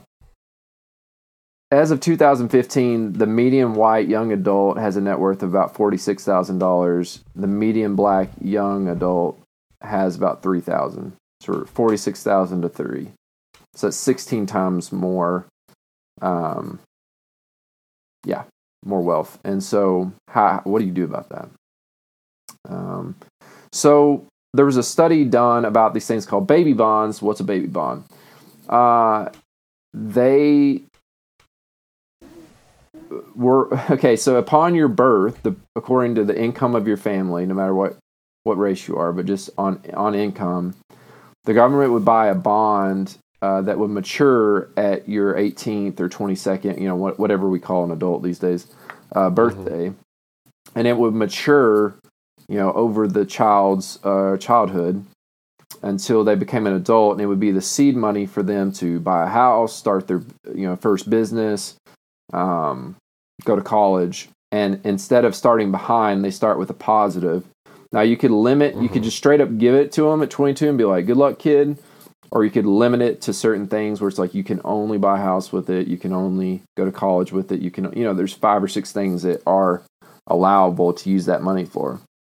[SPEAKER 3] of 2015, the median white young adult has a net worth of about $46,000. The median black young adult has about $3,000. So $46,000 to $30,000. So it's 16 times more. More wealth. And so, what do you do about that? So there was a study done about these things called baby bonds. What's a baby bond? They were okay. So upon your birth, according to the income of your family, no matter what race you are, but just on income, the government would buy a bond that would mature at your 18th or 22nd, whatever we call an adult these days, birthday, and it would mature, over the child's childhood until they became an adult, and it would be the seed money for them to buy a house, start their first business, go to college, and instead of starting behind, they start with a positive. Now you could limit, you could just straight up give it to them at 22 and be like, good luck, kid. Or you could limit it to certain things where it's like you can only buy a house with it, you can only go to college with it, you can, there's 5 or 6 things that are allowable to use that money for.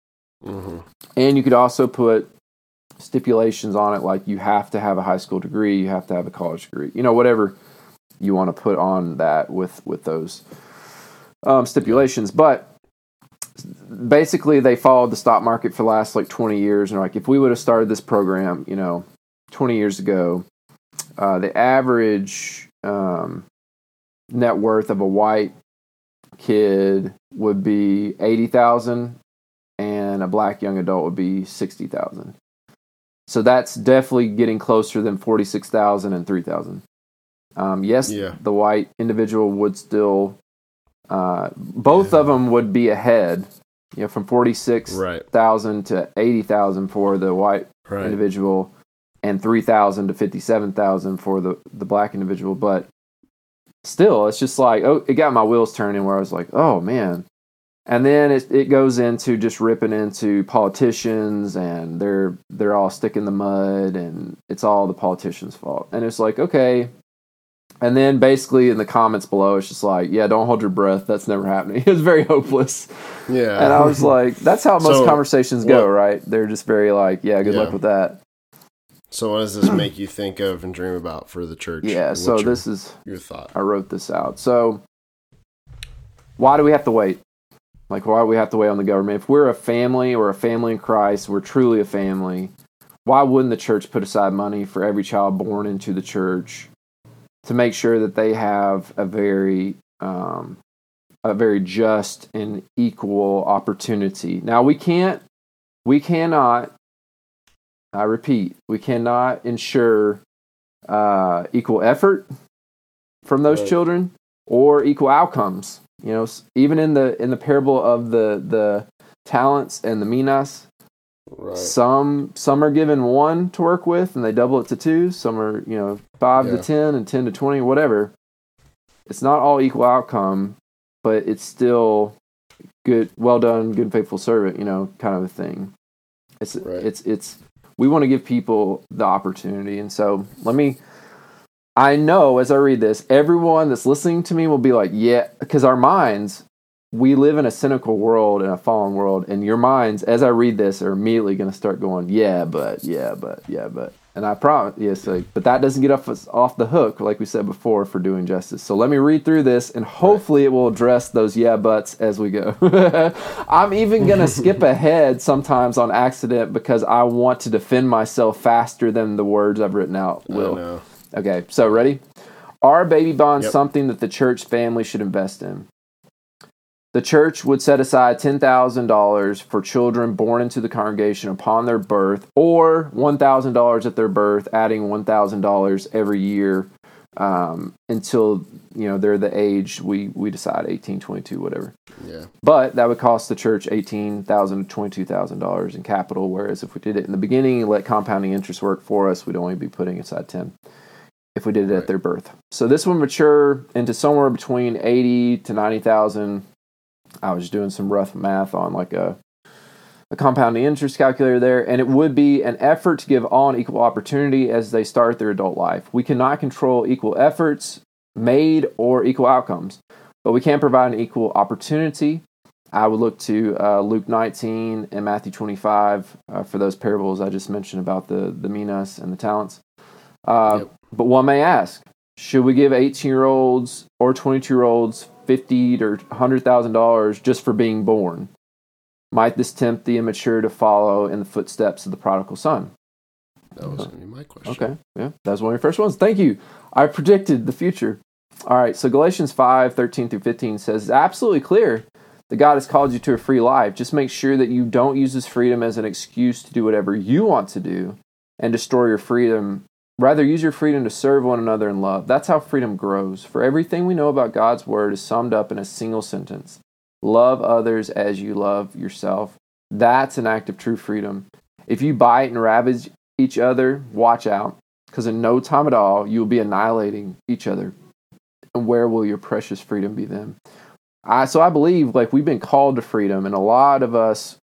[SPEAKER 2] Mm-hmm.
[SPEAKER 3] And you could also put stipulations on it, like you have to have a high school degree, you have to have a college degree, whatever you want to put on that with those stipulations. But basically, they followed the stock market for the last 20 years, and like, if we would have started this program, 20 years ago, the average net worth of a white kid would be $80,000, and a black young adult would be $60,000. So that's definitely getting closer than $46,000 and $3,000. Yes, the white individual would still, both of them would be ahead, from $46,000 to $80,000 for the white individual, and $3,000 to $57,000 for the black individual. But still, it's just like, it got my wheels turning where I was like, oh man. And then it goes into just ripping into politicians, and they're all stuck in the mud, and it's all the politicians' fault. And it's like, okay. And then basically in the comments below, it's just like, yeah, don't hold your breath. That's never happening. It was very hopeless.
[SPEAKER 2] Yeah.
[SPEAKER 3] And I was like, that's how most conversations go, right? They're just very like, yeah, good luck with that.
[SPEAKER 2] So what does this make you think of and dream about for the church?
[SPEAKER 3] Yeah, so this is
[SPEAKER 2] your thought.
[SPEAKER 3] I wrote this out. So why do we have to wait? Like, why do we have to wait on the government? If we're a family or a family in Christ, we're truly a family, why wouldn't the church put aside money for every child born into the church to make sure that they have a very just and equal opportunity? Now, we cannot, I repeat, we cannot ensure equal effort from those children or equal outcomes. Even in the parable of the talents and the minas, some are given 1 to work with and they double it to 2. Some are 5 to 10 and 10 to 20, whatever. It's not all equal outcome, but it's still good, well done, good and faithful servant, kind of a thing. It's we want to give people the opportunity, and so I know as I read this, everyone that's listening to me will be like, yeah, because our minds, we live in a cynical world and a fallen world, and your minds, as I read this, are immediately going to start going, yeah, but. And I promise, but that doesn't get us off the hook, like we said before, for doing justice. So let me read through this, and hopefully it will address those yeah buts as we go. I'm even going to skip ahead sometimes on accident because I want to defend myself faster than the words I've written out will.
[SPEAKER 2] I know.
[SPEAKER 3] Okay, so ready? Are baby bonds something that the church family should invest in? The church would set aside $10,000 for children born into the congregation upon their birth, or $1,000 at their birth, adding $1,000 every year until they're the age we decide, 18, 22, whatever.
[SPEAKER 2] Yeah. But
[SPEAKER 3] that would cost the church $18,000 to $22,000 in capital, whereas if we did it in the beginning and let compounding interest work for us, we'd only be putting aside 10. If we did it at their birth. So this would mature into somewhere between 80 to 90,000. I was doing some rough math on like a compounding interest calculator there, and it would be an effort to give all an equal opportunity as they start their adult life. We cannot control equal efforts made or equal outcomes, but we can provide an equal opportunity. I would look to Luke 19 and Matthew 25 for those parables I just mentioned about the minas and the talents. But one may ask, should we give 18-year-olds or 22-year-olds $50,000 or $100,000 just for being born? Might this tempt the immature to follow in the footsteps of the prodigal son?
[SPEAKER 2] That was going to be my question.
[SPEAKER 3] Okay, yeah, that was one of your first ones. Thank you. I predicted the future. All right, so Galatians 5:13 through 15 says, it's absolutely clear that God has called you to a free life. Just make sure that you don't use this freedom as an excuse to do whatever you want to do and destroy your freedom. Rather, use your freedom to serve one another in love. That's how freedom grows. For everything we know about God's word is summed up in a single sentence. Love others as you love yourself. That's an act of true freedom. If you bite and ravage each other, watch out, because in no time at all, you will be annihilating each other. And where will your precious freedom be then? So I believe we've been called to freedom, and a lot of us,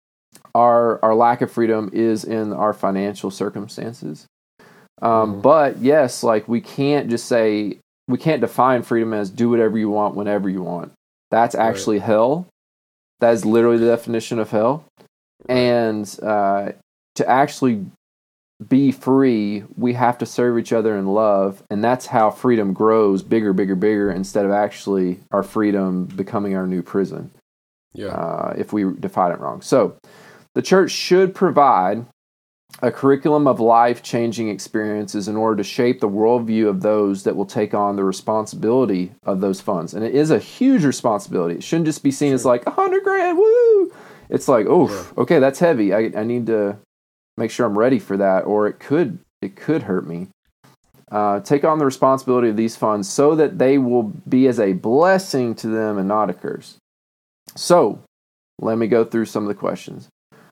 [SPEAKER 3] our lack of freedom is in our financial circumstances. But yes, we can't just say, we can't define freedom as do whatever you want whenever you want. That's actually hell. That is literally the definition of hell. And to actually be free, we have to serve each other in love, and that's how freedom grows bigger, bigger, bigger, instead of actually our freedom becoming our new prison. If we define it wrong. So the church should provide a curriculum of life-changing experiences in order to shape the worldview of those that will take on the responsibility of those funds. And it is a huge responsibility. It shouldn't just be seen as like $100,000, woo! It's like, okay, that's heavy. I need to make sure I'm ready for that, or it could hurt me. Take on the responsibility of these funds so that they will be as a blessing to them and not a curse. So, let me go through some of the questions.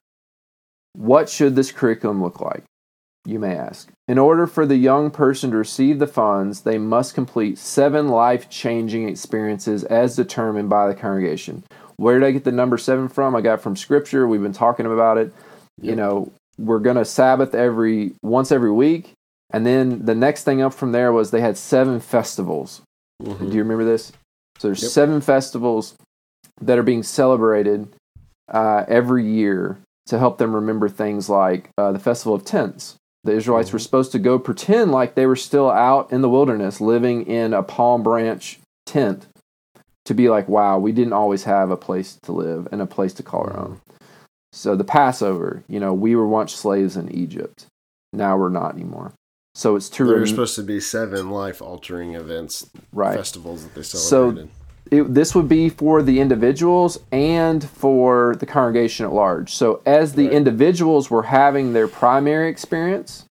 [SPEAKER 3] What should this curriculum look like? You may ask. In order for the young person to receive the funds, they must complete 7 life-changing experiences as determined by the congregation. Where did I get the number 7 from? I got it from Scripture. We've been talking about it. Yep. You know, we're going to Sabbath once every week. And then the next thing up from there was they had 7 festivals. Mm-hmm. Do you remember this? So there's 7 festivals that are being celebrated every year to help them remember things like the Festival of Tents. The Israelites were supposed to go pretend like they were still out in the wilderness living in a palm branch tent to be like, wow, we didn't always have a place to live and a place to call our own. So the Passover, we were once slaves in Egypt. Now we're not anymore. So it's to...
[SPEAKER 2] There were supposed to be 7 life-altering events, festivals that they celebrated.
[SPEAKER 3] So this would be for the individuals and for the congregation at large. So as the individuals were having their primary experience,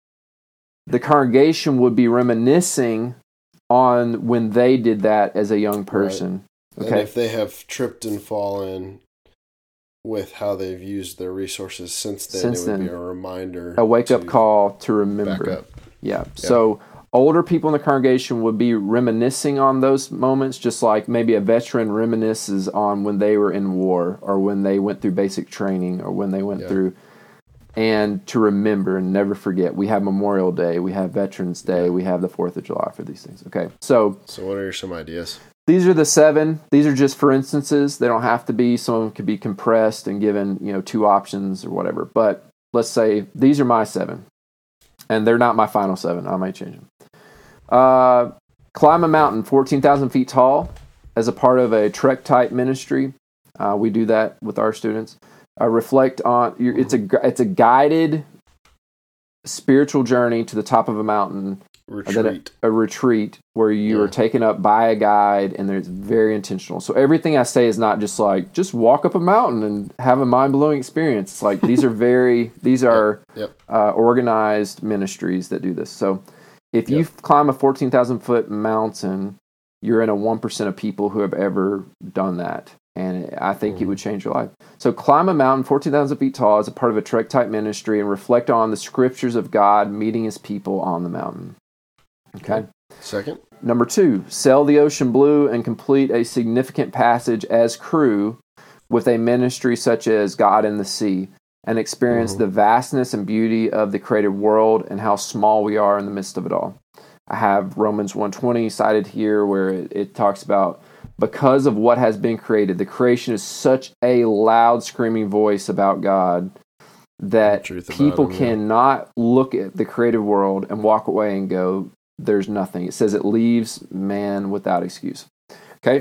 [SPEAKER 3] the congregation would be reminiscing on when they did that as a young person.
[SPEAKER 2] Right. Okay. And if they have tripped and fallen with how they've used their resources since then, it would be a reminder.
[SPEAKER 3] A wake-up call to remember.
[SPEAKER 2] Back up.
[SPEAKER 3] Yeah. So older people in the congregation would be reminiscing on those moments, just like maybe a veteran reminisces on when they were in war or when they went through basic training or when they went through, and to remember and never forget. We have Memorial Day, we have Veterans Day, we have the 4th of July for these things. Okay, so
[SPEAKER 2] what are some ideas?
[SPEAKER 3] These are the 7. These are just for instances. They don't have to be. Some of them could be compressed and given 2 options or whatever. But let's say these are my 7. And they're not my final 7. I might change them. Climb a mountain 14,000 feet tall as a part of a trek-type ministry. We do that with our students. Reflect on... It's a guided spiritual journey to the top of a mountain.
[SPEAKER 2] Retreat.
[SPEAKER 3] A retreat where you are taken up by a guide, and it's very intentional. So everything I say is not just like, just walk up a mountain and have a mind-blowing experience. It's like, these are organized ministries that do this. So if you climb a 14,000-foot mountain, you're in a 1% of people who have ever done that. And I think it would change your life. So climb a mountain 14,000 feet tall as a part of a trek-type ministry and reflect on the scriptures of God meeting his people on the mountain. Okay.
[SPEAKER 2] Second.
[SPEAKER 3] Number 2, sail the ocean blue and complete a significant passage as crew with a ministry such as God in the Sea and experience the vastness and beauty of the created world and how small we are in the midst of it all. I have Romans 1:20 cited here where it talks about because of what has been created. The creation is such a loud screaming voice about God that people cannot look at the created world and walk away and go, there's nothing. It says it leaves man without excuse. Okay?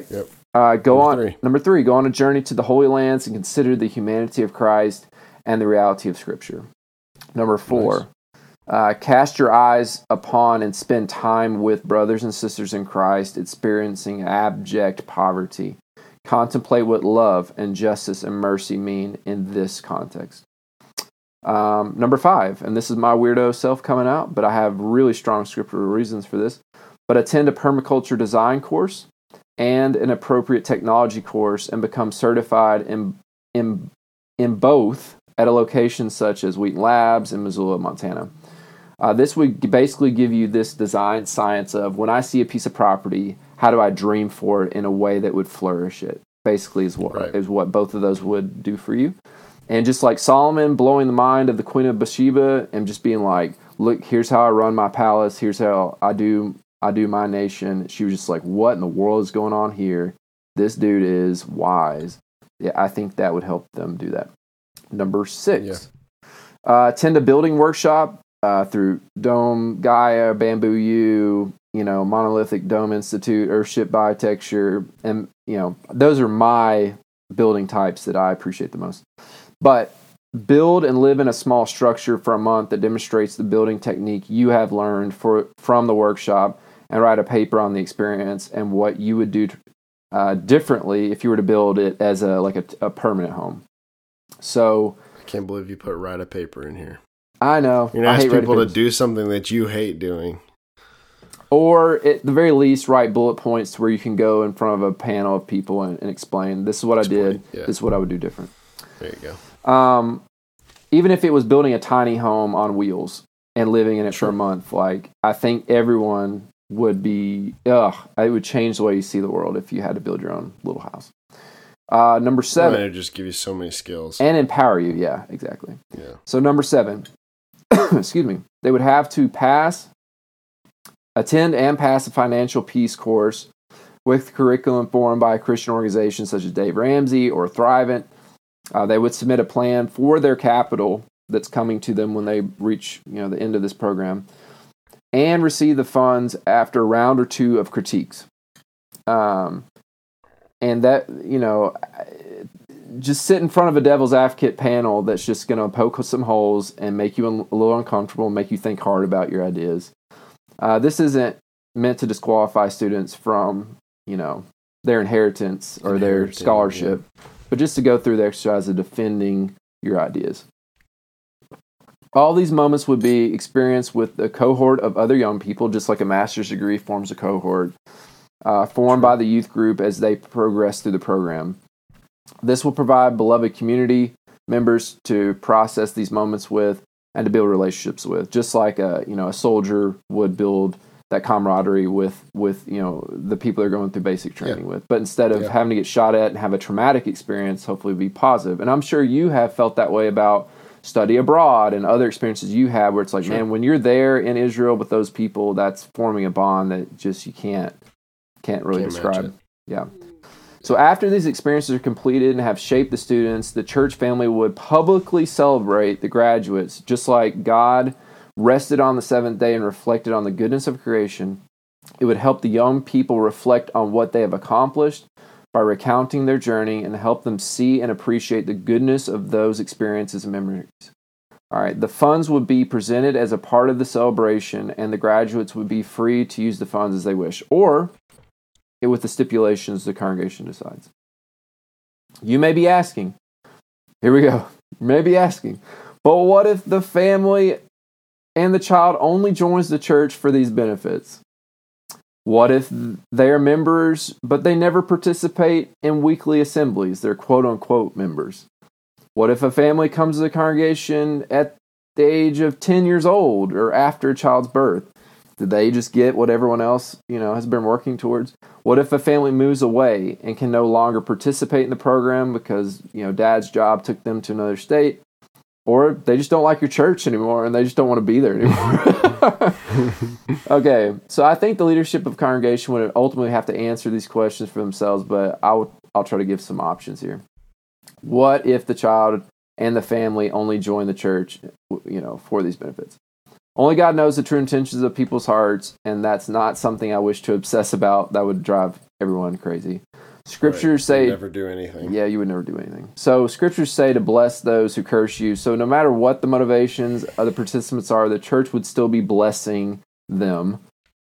[SPEAKER 3] Yep. Number 3, go on a journey to the Holy Lands and consider the humanity of Christ and the reality of Scripture. Number 4, cast your eyes upon and spend time with brothers and sisters in Christ experiencing abject poverty. Contemplate what love and justice and mercy mean in this context. Number 5, and this is my weirdo self coming out, but I have really strong scriptural reasons for this, but attend a permaculture design course and an appropriate technology course and become certified in both at a location such as Wheaton Labs in Missoula, Montana. This would basically give you this design science of when I see a piece of property, how do I dream for it in a way that would flourish it? Basically is what both of those would do for you. And just like Solomon blowing the mind of the Queen of Bathsheba and just being like, look, here's how I run my palace. Here's how I do my nation. She was just like, what in the world is going on here? This dude is wise. Yeah, I think that would help them do that. Number 6, attend a building workshop through Dome, Gaia, Bamboo U, Monolithic Dome Institute, Earthship Biotecture, and those are my building types that I appreciate the most. But build and live in a small structure for a month that demonstrates the building technique you have learned from the workshop, and write a paper on the experience and what you would do differently if you were to build it as a permanent home. So
[SPEAKER 2] I can't believe you put write a paper in here.
[SPEAKER 3] I know.
[SPEAKER 2] You're going to ask people to do something that you hate doing.
[SPEAKER 3] Or at the very least, write bullet points to where you can go in front of a panel of people and explain, this is what I did, this is what I would do different.
[SPEAKER 2] There you go.
[SPEAKER 3] Even if it was building a tiny home on wheels and living in it for a month, I think everyone would be, it would change the way you see the world if you had to build your own little house. Number 7.
[SPEAKER 2] It would just give you so many skills.
[SPEAKER 3] And empower you, yeah, exactly.
[SPEAKER 2] Yeah.
[SPEAKER 3] So number 7, excuse me, they would have to attend and pass a financial peace course with curriculum formed by a Christian organization such as Dave Ramsey or Thrivent. They would submit a plan for their capital that's coming to them when they reach the end of this program, and receive the funds after a round or 2 of critiques. And that, just sit in front of a devil's advocate panel that's just going to poke some holes and make you a little uncomfortable, make you think hard about your ideas. This isn't meant to disqualify students from, their inheritance or their scholarship, but just to go through the exercise of defending your ideas. All these moments would be experienced with a cohort of other young people, just like a master's degree forms a cohort, formed by the youth group as they progress through the program. This will provide beloved community members to process these moments with and to build relationships with, just like a soldier would build that camaraderie with the people they're going through basic training with. But instead of having to get shot at and have a traumatic experience, hopefully be positive. And I'm sure you have felt that way about study abroad and other experiences you have, where it's like, man, when you're there in Israel with those people, that's forming a bond that just you can't really describe. Yeah. So after these experiences are completed and have shaped the students, the church family would publicly celebrate the graduates, just like God rested on the 7th day and reflected on the goodness of creation. It would help the young people reflect on what they have accomplished by recounting their journey and help them see and appreciate the goodness of those experiences and memories. All right, the funds would be presented as a part of the celebration, and the graduates would be free to use the funds as they wish, or with the stipulations the congregation decides. You may be asking, here we go, you may be asking, but what if the family and the child only joins the church for these benefits? What if they are members, but they never participate in weekly assemblies? They're quote-unquote members. What if a family comes to the congregation at the age of 10 years old or after a child's birth? Did they just get what everyone else, has been working towards? What if a family moves away and can no longer participate in the program because, dad's job took them to another state? Or they just don't like your church anymore and they just don't want to be there anymore. Okay, so I think the leadership of congregation would ultimately have to answer these questions for themselves, but I'll try to give some options here. What if the child and the family only join the church, for these benefits? Only God knows the true intentions of people's hearts, and that's not something I wish to obsess about. That would drive everyone crazy. Scriptures say...
[SPEAKER 2] You'd never do anything.
[SPEAKER 3] Yeah, you would never do anything. So scriptures say to bless those who curse you. So no matter what the motivations of the participants are, the church would still be blessing them.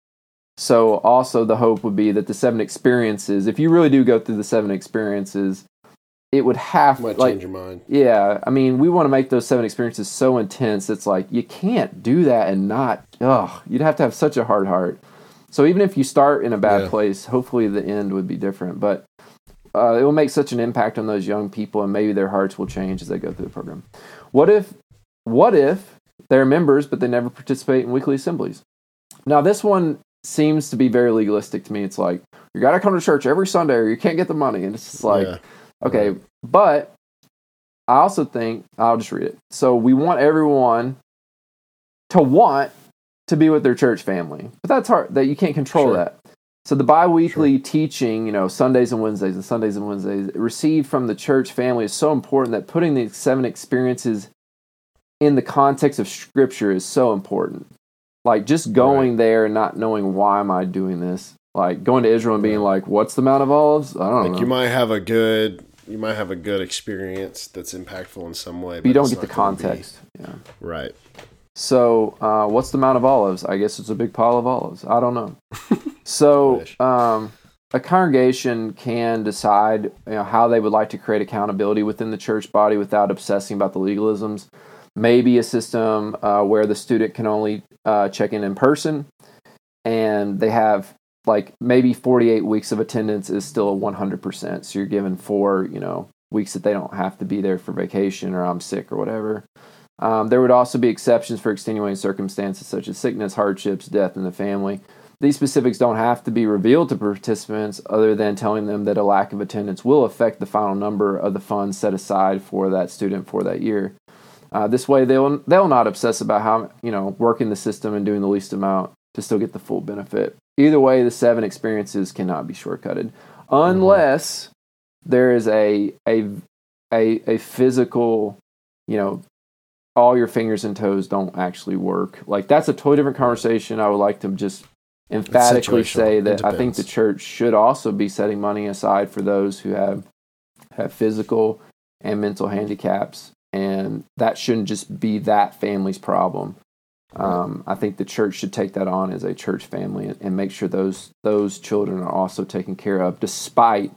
[SPEAKER 3] So also the hope would be that the 7 experiences, if you really do go through the 7 experiences, it would have...
[SPEAKER 2] Might change your mind.
[SPEAKER 3] Yeah, I mean, we want to make those 7 experiences so intense, it's like, you can't do that and not... you'd have to have such a hard heart. So even if you start in a bad place, hopefully the end would be different. But it will make such an impact on those young people, and maybe their hearts will change as they go through the program. What if they're members, but they never participate in weekly assemblies? Now, this one seems to be very legalistic to me. It's like, you got to come to church every Sunday or you can't get the money. And it's just like, okay. But I also think, I'll just read it. So we want everyone to want to be with their church family. But that's hard, that you can't control that. So the bi-weekly teaching, Sundays and Wednesdays, received from the church family is so important that putting the 7 experiences in the context of Scripture is so important. Like just going there and not knowing why am I doing this. Like going to Israel and being like, what's the Mount of Olives? I don't know.
[SPEAKER 2] You might have a good experience that's impactful in some way,
[SPEAKER 3] but you don't get the context. Yeah.
[SPEAKER 2] Right.
[SPEAKER 3] So, what's the Mount of Olives? I guess it's a big pile of olives. I don't know. So, a congregation can decide how they would like to create accountability within the church body without obsessing about the legalisms. Maybe a system where the student can only check in person, and they have like maybe 48 weeks of attendance is still a 100%. So you're given 4, weeks that they don't have to be there for vacation or I'm sick or whatever. There would also be exceptions for extenuating circumstances such as sickness, hardships, death in the family. These specifics don't have to be revealed to participants other than telling them that a lack of attendance will affect the final number of the funds set aside for that student for that year. This way, they'll not obsess about how working the system and doing the least amount to still get the full benefit. Either way, the 7 experiences cannot be shortcutted unless there is a physical, all your fingers and toes don't actually work. Like that's a totally different conversation. I would like to just emphatically say that I think the church should also be setting money aside for those who have physical and mental handicaps, and that shouldn't just be that family's problem. I think the church should take that on as a church family and make sure those children are also taken care of, despite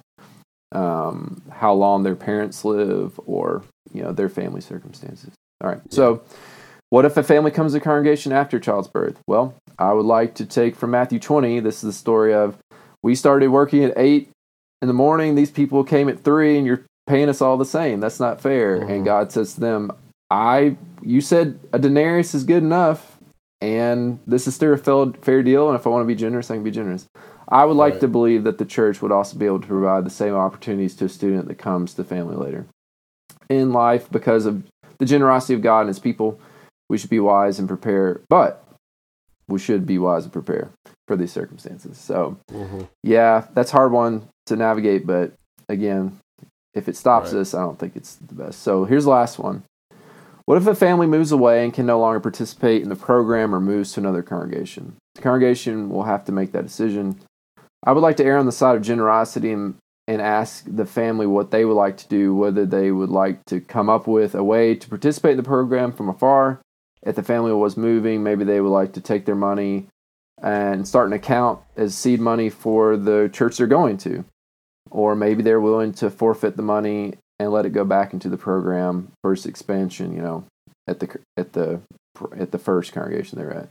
[SPEAKER 3] how long their parents live or their family circumstances. All right. So, what if a family comes to the congregation after a child's birth? Well, I would like to take from Matthew 20. This is the story of we started working at 8 in the morning. These people came at 3, and you're paying us all the same. That's not fair. And God says to them, you said a denarius is good enough, and this is still a fair deal, and if I want to be generous, I can be generous. I would like to believe that the church would also be able to provide the same opportunities to a student that comes to family later in life. Because of the generosity of God and His people, we should be wise and prepare, but we should be wise and prepare for these circumstances. So, yeah, that's a hard one to navigate, but again, if it stops us, I don't think it's the best. So here's the last one. What if a family moves away and can no longer participate in the program or moves to another congregation? The congregation will have to make that decision. I would like to err on the side of generosity and ask the family what they would like to do, whether they would like to come up with a way to participate in the program from afar. If the family was moving, maybe they would like to take their money and start an account as seed money for the church they're going to. Or maybe they're willing to forfeit the money and let it go back into the program for its expansion, at the first congregation they're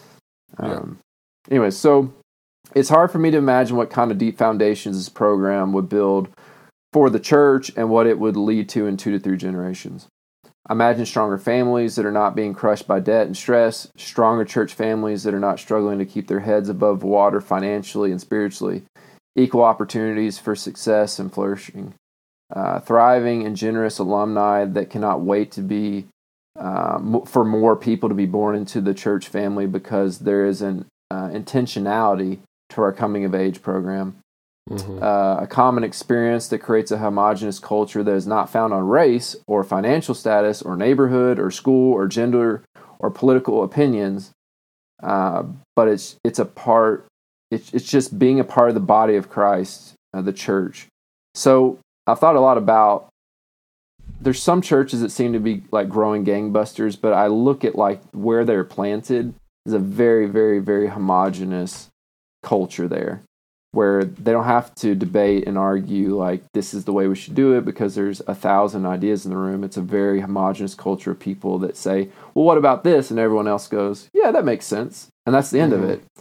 [SPEAKER 3] at. Anyway, so it's hard for me to imagine what kind of deep foundations this program would build for the church and what it would lead to in 2 to 3 generations. I imagine stronger families that are not being crushed by debt and stress, stronger church families that are not struggling to keep their heads above water financially and spiritually, equal opportunities for success and flourishing, thriving and generous alumni that cannot wait to be for more people to be born into the church family because there is an intentionality to our coming of age program. A common experience that creates a homogenous culture that is not found on race or financial status or neighborhood or school or gender or political opinions, but it's just being a part of the body of Christ, the church. So I've thought a lot about, there's some churches that seem to be like growing gangbusters, but I look at like where they're planted is a very, very, very homogenous culture there, where they don't have to debate and argue like this is the way we should do it because there's 1,000 ideas in the room. It's a very homogenous culture of people that say, well, what about this? And everyone else goes, yeah, that makes sense. And that's the end of it.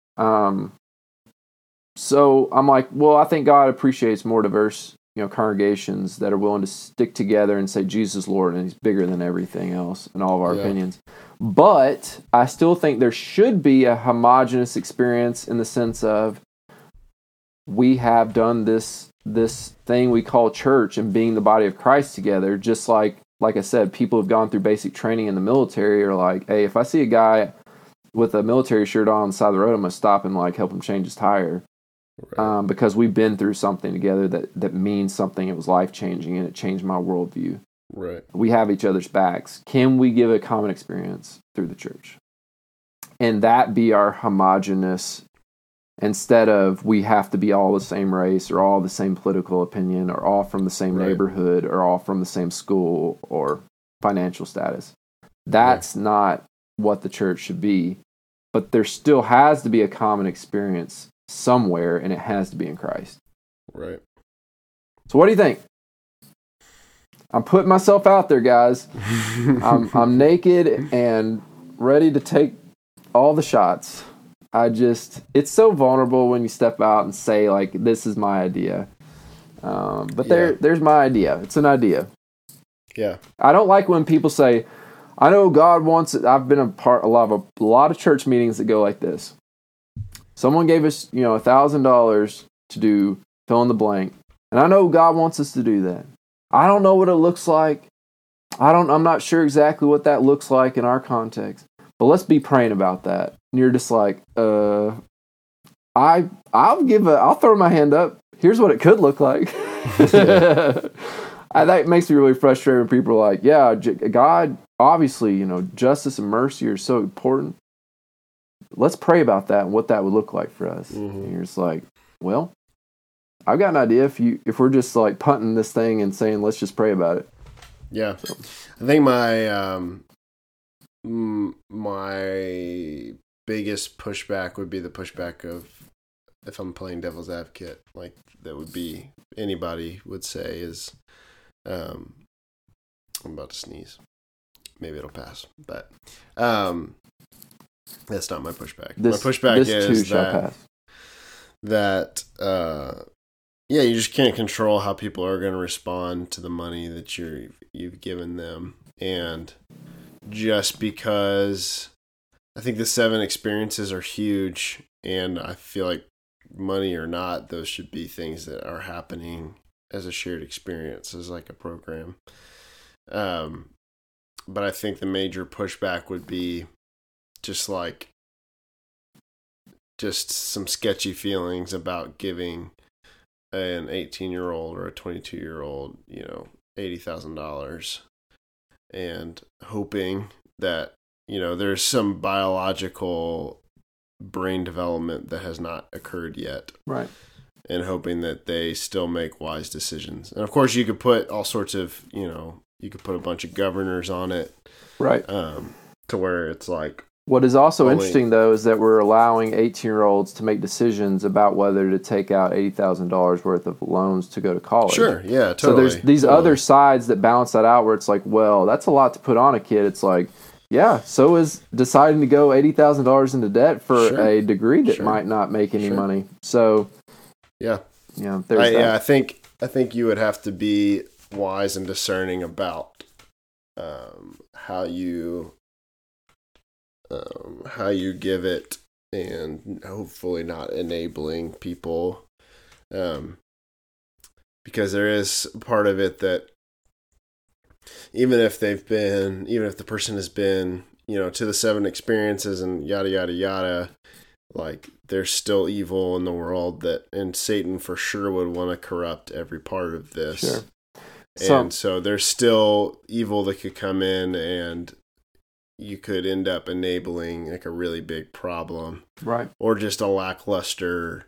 [SPEAKER 3] So I'm like, well, I think God appreciates more diverse, congregations that are willing to stick together and say Jesus is Lord and He's bigger than everything else and all of our opinions. But I still think there should be a homogenous experience in the sense of we have done this thing we call church and being the body of Christ together. Just like I said, people who've gone through basic training in the military are like, hey, if I see a guy with a military shirt on the side of the road, I'm going to stop and help him change his tire.
[SPEAKER 2] Right.
[SPEAKER 3] Because we've been through something together that means something. It was life-changing, and it changed my worldview.
[SPEAKER 2] Right.
[SPEAKER 3] We have each other's backs. Can we give a common experience through the church? And that be our homogenous, instead of we have to be all the same race or all the same political opinion or all from the same neighborhood or all from the same school or financial status. That's not what the church should be. But there still has to be a common experience somewhere, and it has to be in Christ.
[SPEAKER 2] Right.
[SPEAKER 3] So what do you think? I'm putting myself out there, guys. I'm naked and ready to take all the shots. It's so vulnerable when you step out and say, like, this is my idea. But there's my idea. It's an idea.
[SPEAKER 2] Yeah.
[SPEAKER 3] I don't like when people say, I know God wants it. I've been a lot of church meetings that go like this. Someone gave us, $1,000 to do fill in the blank. And I know God wants us to do that. I don't know what it looks like. I'm not sure exactly what that looks like in our context. But let's be praying about that. And you're just like, I'll throw my hand up. Here's what it could look like. That makes me really frustrated when people are like, yeah, God, obviously, justice and mercy are so important. Let's pray about that and what that would look like for us. And you're just like, well, I've got an idea if we're just like punting this thing and saying, let's just pray about it.
[SPEAKER 2] Yeah. So. I think my biggest pushback would be the pushback of, if I'm playing devil's advocate, like that would be anybody would say is, I'm about to sneeze. Maybe it'll pass, but that's not my pushback. My pushback is that you just can't control how people are going to respond to the money that you've given them, and just because I think the 7 experiences are huge, and I feel like money or not, those should be things that are happening as a shared experience, as like a program. But I think the major pushback would be just some sketchy feelings about giving an 18-year-old or a 22-year-old, $80,000 and hoping that, there's some biological brain development that has not occurred yet.
[SPEAKER 3] Right.
[SPEAKER 2] And hoping that they still make wise decisions. And of course you could put all sorts of, you could put a bunch of governors on it.
[SPEAKER 3] Right.
[SPEAKER 2] To where it's like.
[SPEAKER 3] What is also interesting, though, is that we're allowing 18-year-olds to make decisions about whether to take out $80,000 worth of loans to go to college.
[SPEAKER 2] Sure, yeah, totally.
[SPEAKER 3] So there's these other sides that balance that out where it's like, well, that's a lot to put on a kid. It's like, yeah, so is deciding to go $80,000 into debt for a degree that might not make any money. So,
[SPEAKER 2] yeah,
[SPEAKER 3] there's that.
[SPEAKER 2] Yeah, I think you would have to be wise and discerning about how you give it, and hopefully not enabling people, because there is part of it that even if the person has been, to the 7 experiences and yada, yada, yada, like there's still evil in the world and Satan for sure would want to corrupt every part of this.
[SPEAKER 3] Sure.
[SPEAKER 2] And so there's still evil that could come in, and you could end up enabling like a really big problem.
[SPEAKER 3] Right.
[SPEAKER 2] Or just a lackluster,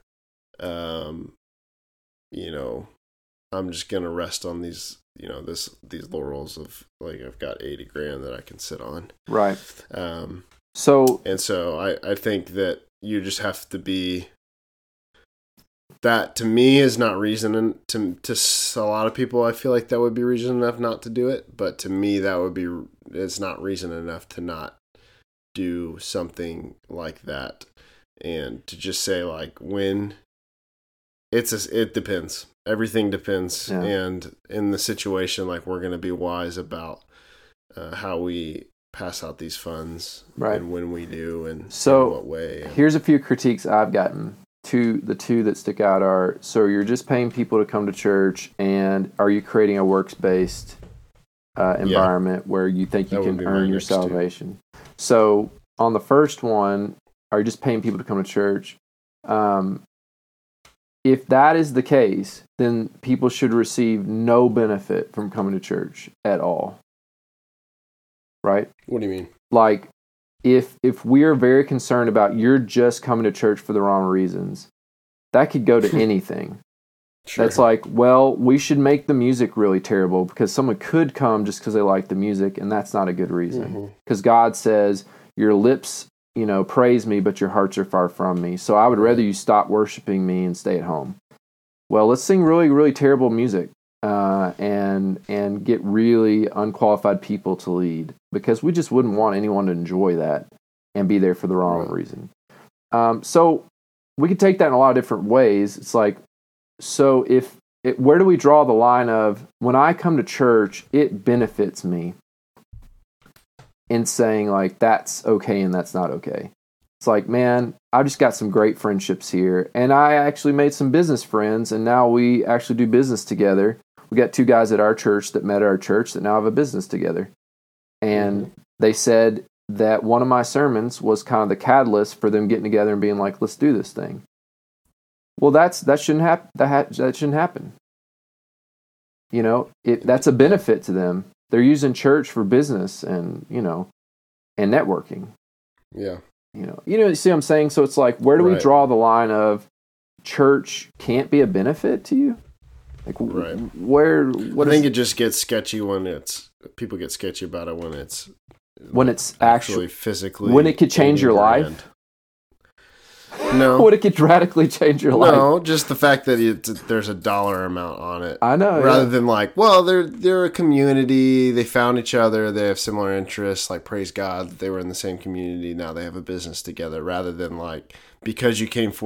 [SPEAKER 2] I'm just going to rest on these, these laurels of like, I've got $80,000 that I can sit on.
[SPEAKER 3] Right.
[SPEAKER 2] So I think that you just have to be, that to me is not reason, to a lot of people I feel like that would be reason enough not to do it, but to me it's not reason enough to not do something like that, and to just say like, when it depends, everything depends.
[SPEAKER 3] Yeah.
[SPEAKER 2] And in the situation, like, we're going to be wise about how we pass out these funds,
[SPEAKER 3] right,
[SPEAKER 2] and when we do, and
[SPEAKER 3] so
[SPEAKER 2] in what way.
[SPEAKER 3] Here's a few critiques I've gotten. The two that stick out are, so you're just paying people to come to church, and are you creating a works-based environment where you think you can earn your salvation? So on the first one, are you just paying people to come to church? if that is the case, then people should receive no benefit from coming to church at all. Right?
[SPEAKER 2] What do you mean?
[SPEAKER 3] Like, if we're very concerned about you're just coming to church for the wrong reasons, that could go to anything. Sure. That's like, well, we should make the music really terrible because someone could come just because they like the music, and that's not a good reason. Because God says, your lips, praise me, but your hearts are far from me. So I would rather you stop worshiping me and stay at home. Well, let's sing really, really terrible music and get really unqualified people to lead, because we just wouldn't want anyone to enjoy that and be there for the wrong reason. So we could take that in a lot of different ways. It's like, so where do we draw the line of when I come to church, it benefits me, in saying like that's okay and that's not okay? It's like, man, I just got some great friendships here, and I actually made some business friends, and now we actually do business together. We got 2 guys at our church that met at our church that now have a business together, and they said that one of my sermons was kind of the catalyst for them getting together and being like, let's do this thing. Well, that shouldn't happen. That shouldn't happen. That's a benefit to them. They're using church for business and and networking.
[SPEAKER 2] Yeah.
[SPEAKER 3] You see what I'm saying? So it's like, where do we draw the line of church can't be a benefit to you? Like, I
[SPEAKER 2] think it just gets sketchy when people get sketchy about it when it's
[SPEAKER 3] actually
[SPEAKER 2] physically,
[SPEAKER 3] when it could change your life.
[SPEAKER 2] No.
[SPEAKER 3] Would it could radically change your life?
[SPEAKER 2] No, just the fact that there's a dollar amount on it.
[SPEAKER 3] I know.
[SPEAKER 2] Rather than like, well, they're a community. They found each other. They have similar interests. Like, praise God that they were in the same community. Now they have a business together. Rather than like, because you came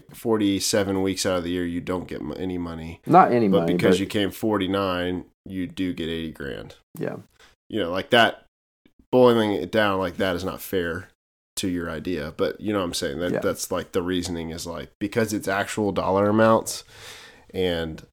[SPEAKER 2] 47 weeks out of the year, you don't get any money.
[SPEAKER 3] Not any money.
[SPEAKER 2] But because you came 49, you do get $80,000.
[SPEAKER 3] Yeah.
[SPEAKER 2] Like that, boiling it down like that is not fair to your idea, but you know what I'm saying, that's like the reasoning is like, because it's actual dollar amounts, and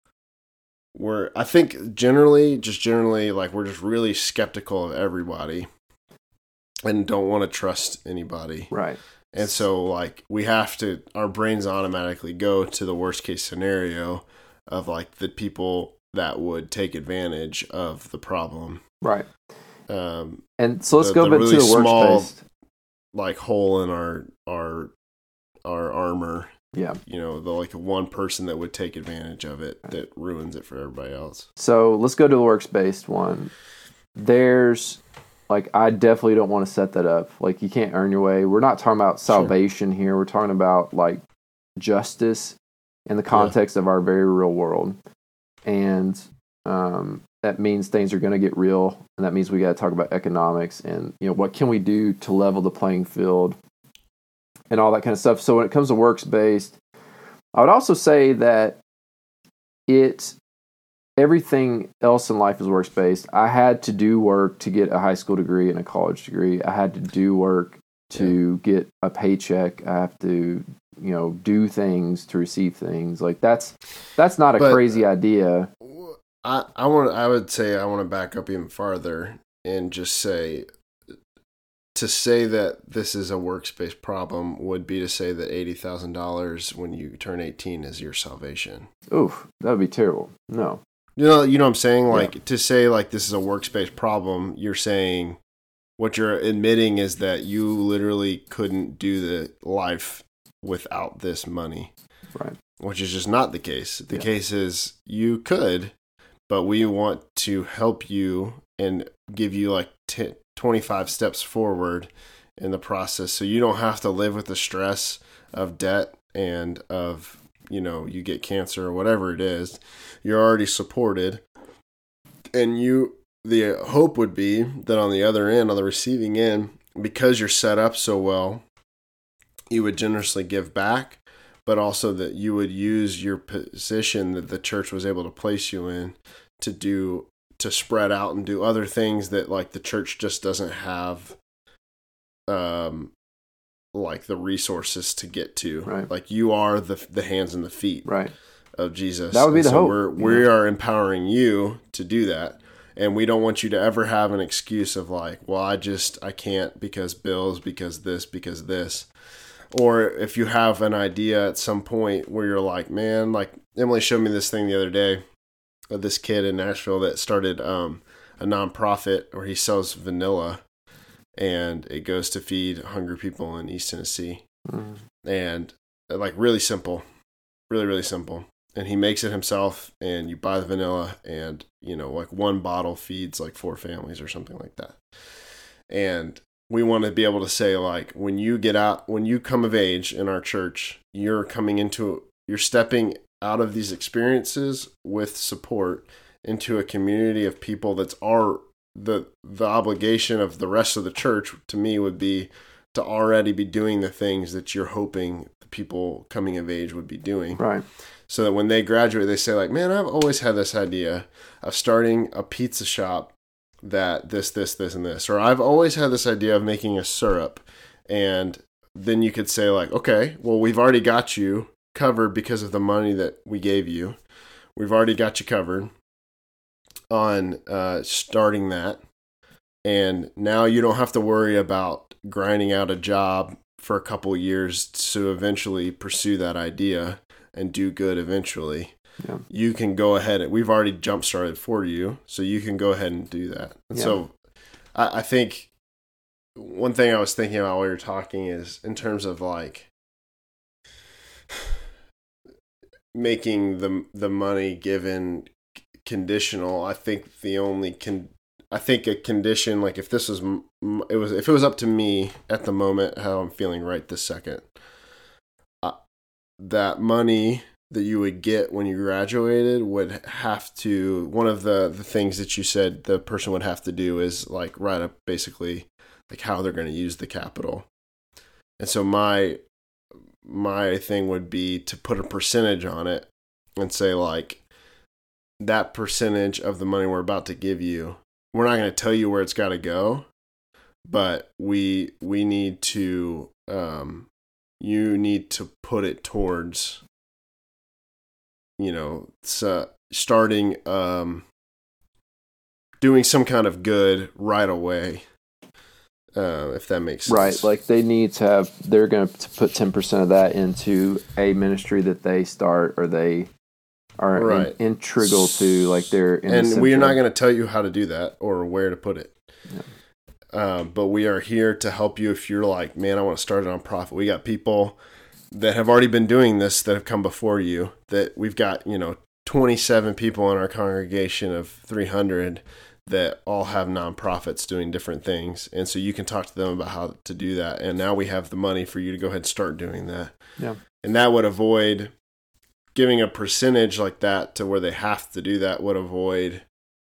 [SPEAKER 2] I think generally like we're just really skeptical of everybody and don't want to trust anybody,
[SPEAKER 3] right?
[SPEAKER 2] And so like our brains automatically go to the worst case scenario of like the people that would take advantage of the problem,
[SPEAKER 3] right? And so let's go back to the works-based,
[SPEAKER 2] like hole in our armor.
[SPEAKER 3] Yeah.
[SPEAKER 2] The like one person that would take advantage of it that ruins it for everybody else.
[SPEAKER 3] So let's go to the works-based one. There's like, I definitely don't want to set that up. Like, you can't earn your way. We're not talking about salvation here. We're talking about like justice in the context of our very real world. And that means things are going to get real, and that means we got to talk about economics and what can we do to level the playing field and all that kind of stuff. So when it comes to works based, I would also say that everything else in life is works based. I had to do work to get a high school degree and a college degree. I had to do work to get a paycheck. I have to do things to receive things. Like that's not a crazy idea.
[SPEAKER 2] I would say I want to back up even farther and just say, to say that this is a works-based problem would be to say that $80,000 when you turn 18 is your salvation.
[SPEAKER 3] Oof, that would be terrible. No.
[SPEAKER 2] You know what I'm saying? Like, to say like this is a works-based problem, you're saying, what you're admitting is that you literally couldn't do the life without this money.
[SPEAKER 3] Right.
[SPEAKER 2] Which is just not the case. The case is you could, but we want to help you and give you like 25 steps forward in the process, so you don't have to live with the stress of debt and of, you get cancer or whatever it is. You're already supported, and the hope would be that on the other end, on the receiving end, because you're set up so well, you would generously give back, but also that you would use your position that the church was able to place you in to spread out and do other things that like the church just doesn't have like the resources to get to.
[SPEAKER 3] Right.
[SPEAKER 2] Like, you are the hands and the feet of Jesus.
[SPEAKER 3] That would be the hope.
[SPEAKER 2] We are empowering you to do that. And we don't want you to ever have an excuse of like, well, I can't because bills, because this. Or if you have an idea at some point where you're like, man, like Emily showed me this thing the other day of this kid in Nashville that started a nonprofit where he sells vanilla, and it goes to feed hungry people in East Tennessee. Mm. And like really simple, really, really simple. And he makes it himself, and you buy the vanilla, and, you know, like one bottle feeds like 4 families or something like that. And we want to be able to say, like, when you come of age in our church, you're stepping out of these experiences with support into a community of people that's the obligation of the rest of the church, to me, would be to already be doing the things that you're hoping the people coming of age would be doing.
[SPEAKER 3] Right.
[SPEAKER 2] So that when they graduate, they say, like, man, I've always had this idea of starting a pizza shop that this, and this. Or I've always had this idea of making a syrup. And then you could say, like, okay, well, we've already got you covered because of the money that we gave you. We've already got you covered on starting that. And now you don't have to worry about grinding out a job for a couple years to eventually pursue that idea and do good eventually. Yeah. You can go ahead and we've already jump started for you, so you can go ahead and do that. And so I think one thing I was thinking about while you're talking is in terms of like making the money given conditional. I think a condition, like if it was up to me at the moment, how I'm feeling right this second, that money that you would get when you graduated would have to, one of the things that you said the person would have to do is like write up basically like how they're going to use the capital. And so my thing would be to put a percentage on it and say, like, that percentage of the money we're about to give you, we're not going to tell you where it's got to go, but we need to, you need to put it towards, you know, starting, doing some kind of good right away. If that makes sense.
[SPEAKER 3] Right. Like they're going to put 10% of that into a ministry that they start, or they are integral to, like they're in.
[SPEAKER 2] And we're not going to tell you how to do that or where to put it. Yeah. But we are here to help you if you're like, man, I want to start a nonprofit. We got people that have already been doing this that have come before you, that we've got, 27 people in our congregation of 300 that all have nonprofits doing different things. And so you can talk to them about how to do that. And now we have the money for you to go ahead and start doing that.
[SPEAKER 3] Yeah.
[SPEAKER 2] And that would avoid giving a percentage like that to where they have to do that, would avoid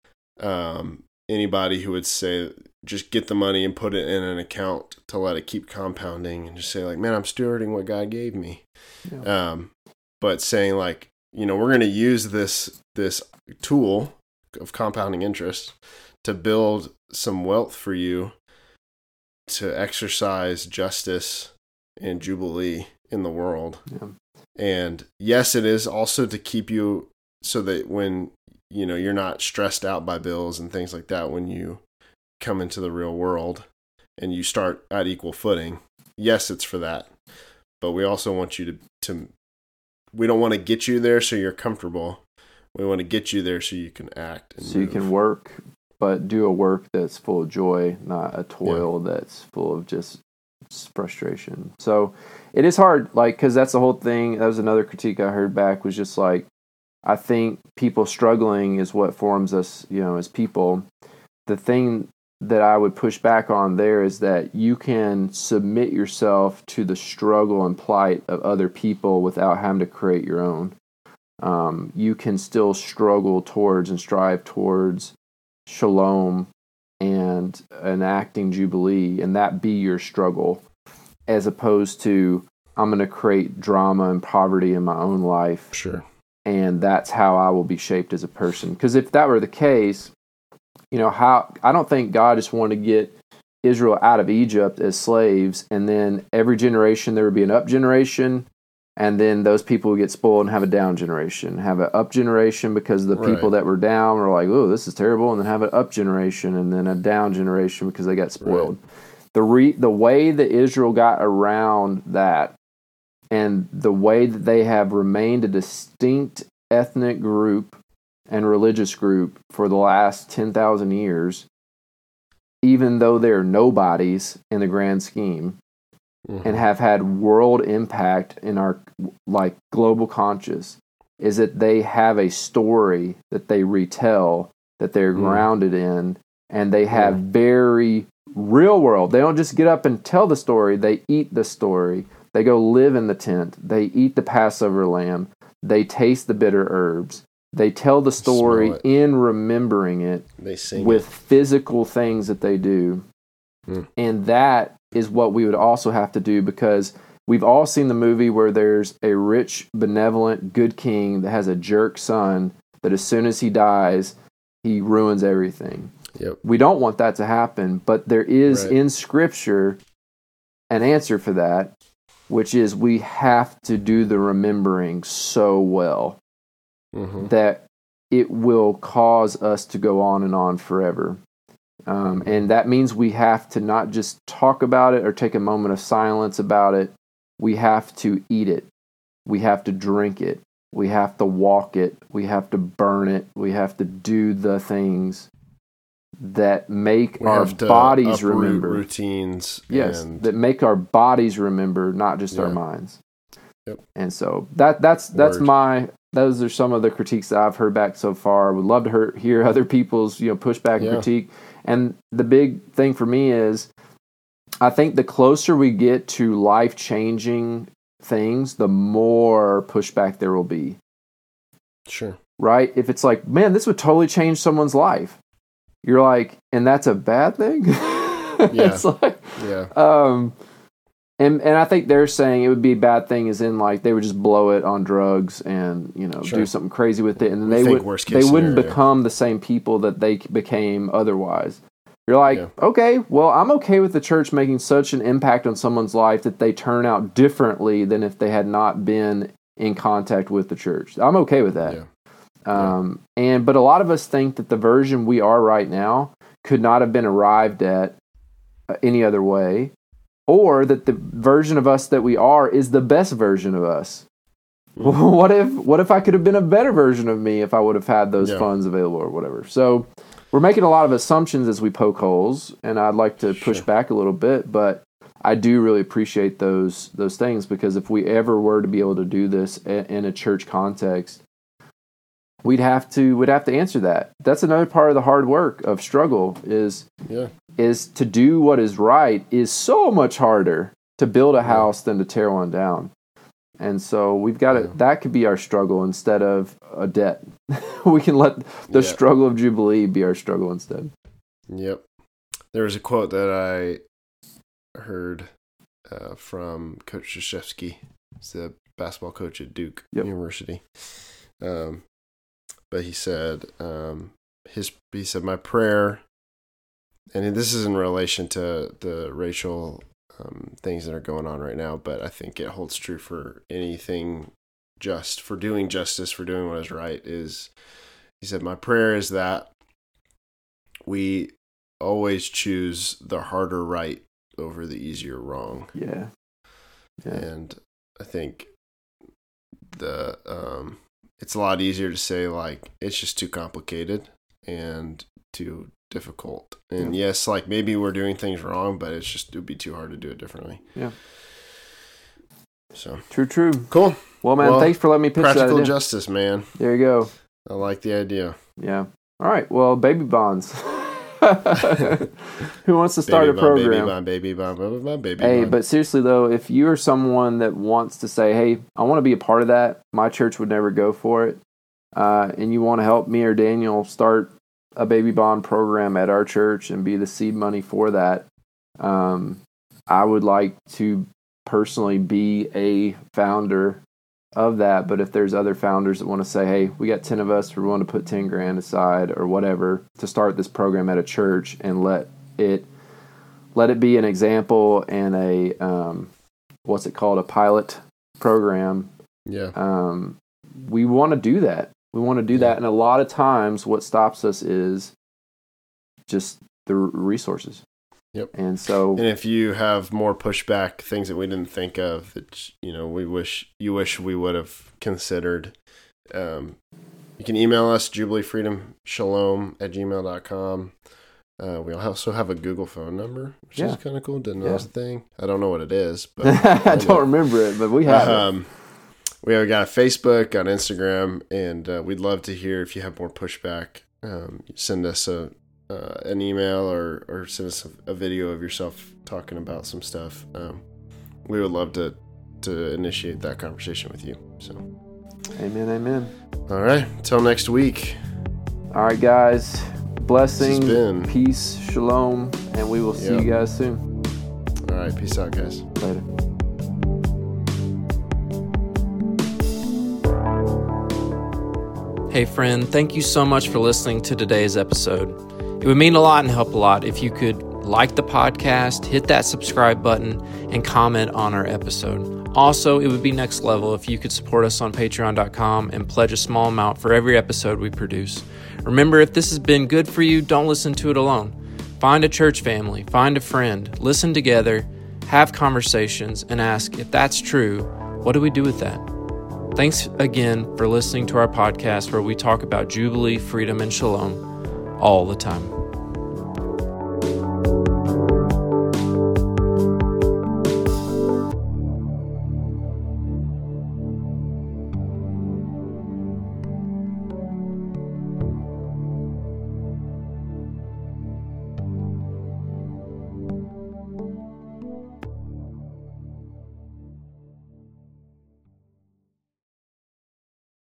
[SPEAKER 2] anybody who would say, just get the money and put it in an account to let it keep compounding, and just say like, man, I'm stewarding what God gave me. Yeah. But saying like, we're going to use this tool of compounding interest to build some wealth for you to exercise justice and jubilee in the world. Yeah. And yes, it is also to keep you so that when, you're not stressed out by bills and things like that, when you come into the real world and you start at equal footing. Yes, it's for that. But we also want you to we don't want to get you there so you're comfortable. We want to get you there so you can act. And
[SPEAKER 3] so move. You can work, but do a work that's full of joy, not a toil that's full of just frustration. So it is hard, like, because that's the whole thing. That was another critique I heard back, was just like, I think people struggling is what forms us, as people. The thing that I would push back on there is that you can submit yourself to the struggle and plight of other people without having to create your own. You can still struggle towards and strive towards shalom and enacting Jubilee, and that be your struggle, as opposed to, I'm going to create drama and poverty in my own life.
[SPEAKER 2] Sure.
[SPEAKER 3] And that's how I will be shaped as a person. Because if that were the case, I don't think God just wanted to get Israel out of Egypt as slaves, and then every generation there would be an up generation, and then those people would get spoiled and have a down generation. Have an up generation because the people that were down were like, oh, this is terrible, and then have an up generation, and then a down generation because they got spoiled. Right. The way that Israel got around that and the way that they have remained a distinct ethnic group and religious group for the last 10,000 years, even though they're nobodies in the grand scheme, and have had world impact in our like global conscious, is that they have a story that they retell, that they're grounded in, and they have very real world. They don't just get up and tell the story, they eat the story. They go live in the tent. They eat the Passover lamb. They taste the bitter herbs. They tell the story in remembering it.
[SPEAKER 2] They sing
[SPEAKER 3] with physical things that they do. And that is what we would also have to do, because we've all seen the movie where there's a rich, benevolent, good king that has a jerk son that as soon as he dies, he ruins everything.
[SPEAKER 2] Yep.
[SPEAKER 3] We don't want that to happen, but there is in Scripture an answer for that, which is we have to do the remembering so well that it will cause us to go on and on forever. And that means we have to not just talk about it or take a moment of silence about it. We have to eat it. We have to drink it. We have to walk it. We have to burn it. We have to do the things that make our bodies remember.
[SPEAKER 2] Routines.
[SPEAKER 3] Yes, that make our bodies remember, not just our minds. Yep. And so those are some of the critiques that I've heard back so far. I would love to hear other people's pushback and critique. And the big thing for me is, I think the closer we get to life-changing things, the more pushback there will be.
[SPEAKER 2] Sure. Right?
[SPEAKER 3] If it's like, man, this would totally change someone's life. You're like, and that's a bad thing? It's like, and I think they're saying it would be a bad thing as in like they would just blow it on drugs and do something crazy with it, and then they wouldn't become the same people that they became otherwise. You're like, okay, well, I'm okay with the church making such an impact on someone's life that they turn out differently than if they had not been in contact with the church. I'm okay with that. But a lot of us think that the version we are right now could not have been arrived at any other way, or that the version of us that we are is the best version of us. What if I could have been a better version of me if I would have had those funds available or whatever? So we're making a lot of assumptions as we poke holes, and I'd like to push back a little bit, but I do really appreciate those things, because if we ever were to be able to do this in a church context, we'd have to answer that. That's another part of the hard work of struggle is to do what is right is so much harder to build a house than to tear one down. And so we've got to, that could be our struggle instead of a debt. We can let the struggle of Jubilee be our struggle instead.
[SPEAKER 2] Yep. There was a quote that I heard from Coach Krzyzewski. He's the basketball coach at Duke University. But he said, my prayer, and this is in relation to the racial things that are going on right now, but I think it holds true for anything for doing justice, for doing what is right, he said, my prayer is that we always choose the harder right over the easier wrong.
[SPEAKER 3] Yeah.
[SPEAKER 2] And I think it's a lot easier to say, like, it's just too complicated and too difficult. And yes, like, maybe we're doing things wrong, but it would be too hard to do it differently.
[SPEAKER 3] Yeah.
[SPEAKER 2] So.
[SPEAKER 3] True.
[SPEAKER 2] Cool.
[SPEAKER 3] Well, man, thanks for letting me pitch that.
[SPEAKER 2] Practical justice, man.
[SPEAKER 3] There you go.
[SPEAKER 2] I like the idea.
[SPEAKER 3] Yeah. All right. Well, baby bonds. Who wants to start a program?
[SPEAKER 2] Baby bond.
[SPEAKER 3] Hey, but seriously though, if you are someone that wants to say, hey, I want to be a part of that, my church would never go for it, and you want to help me or Daniel start a baby bond program at our church and be the seed money for that, I would like to personally be a founder of that. But if there's other founders that want to say, hey, we got 10 of us, we want to put 10 grand aside or whatever to start this program at a church and let it be an example and a what's it called, a pilot program. We want to do that. We want to do that, and a lot of times what stops us is just the resources.
[SPEAKER 2] Yep.
[SPEAKER 3] And so,
[SPEAKER 2] and if you have more pushback, things that we didn't think of that we wish we would have considered, you can email us jubileefreedomshalom@gmail.com. We also have a Google phone number, which is kind of cool. Didn't know it was a thing. I don't know what it is, but
[SPEAKER 3] I don't remember it, but we have it.
[SPEAKER 2] We have got Facebook, got Instagram, and we'd love to hear if you have more pushback. Send us an email or send us a video of yourself talking about some stuff. We would love to initiate that conversation with you. So,
[SPEAKER 3] amen.
[SPEAKER 2] All right, until next week.
[SPEAKER 3] All right, guys. Blessing, peace, shalom, and we will see you guys soon.
[SPEAKER 2] All right, peace out, guys.
[SPEAKER 3] Later.
[SPEAKER 1] Hey friend, thank you so much for listening to today's episode. It would mean a lot and help a lot if you could like the podcast, hit that subscribe button, and comment on our episode. Also, it would be next level if you could support us on patreon.com and pledge a small amount for every episode we produce. Remember, if this has been good for you, don't listen to it alone. Find a church family, find a friend, listen together, have conversations, and ask, if that's true, what do we do with that? Thanks again for listening to our podcast where we talk about Jubilee, freedom, and shalom all the time.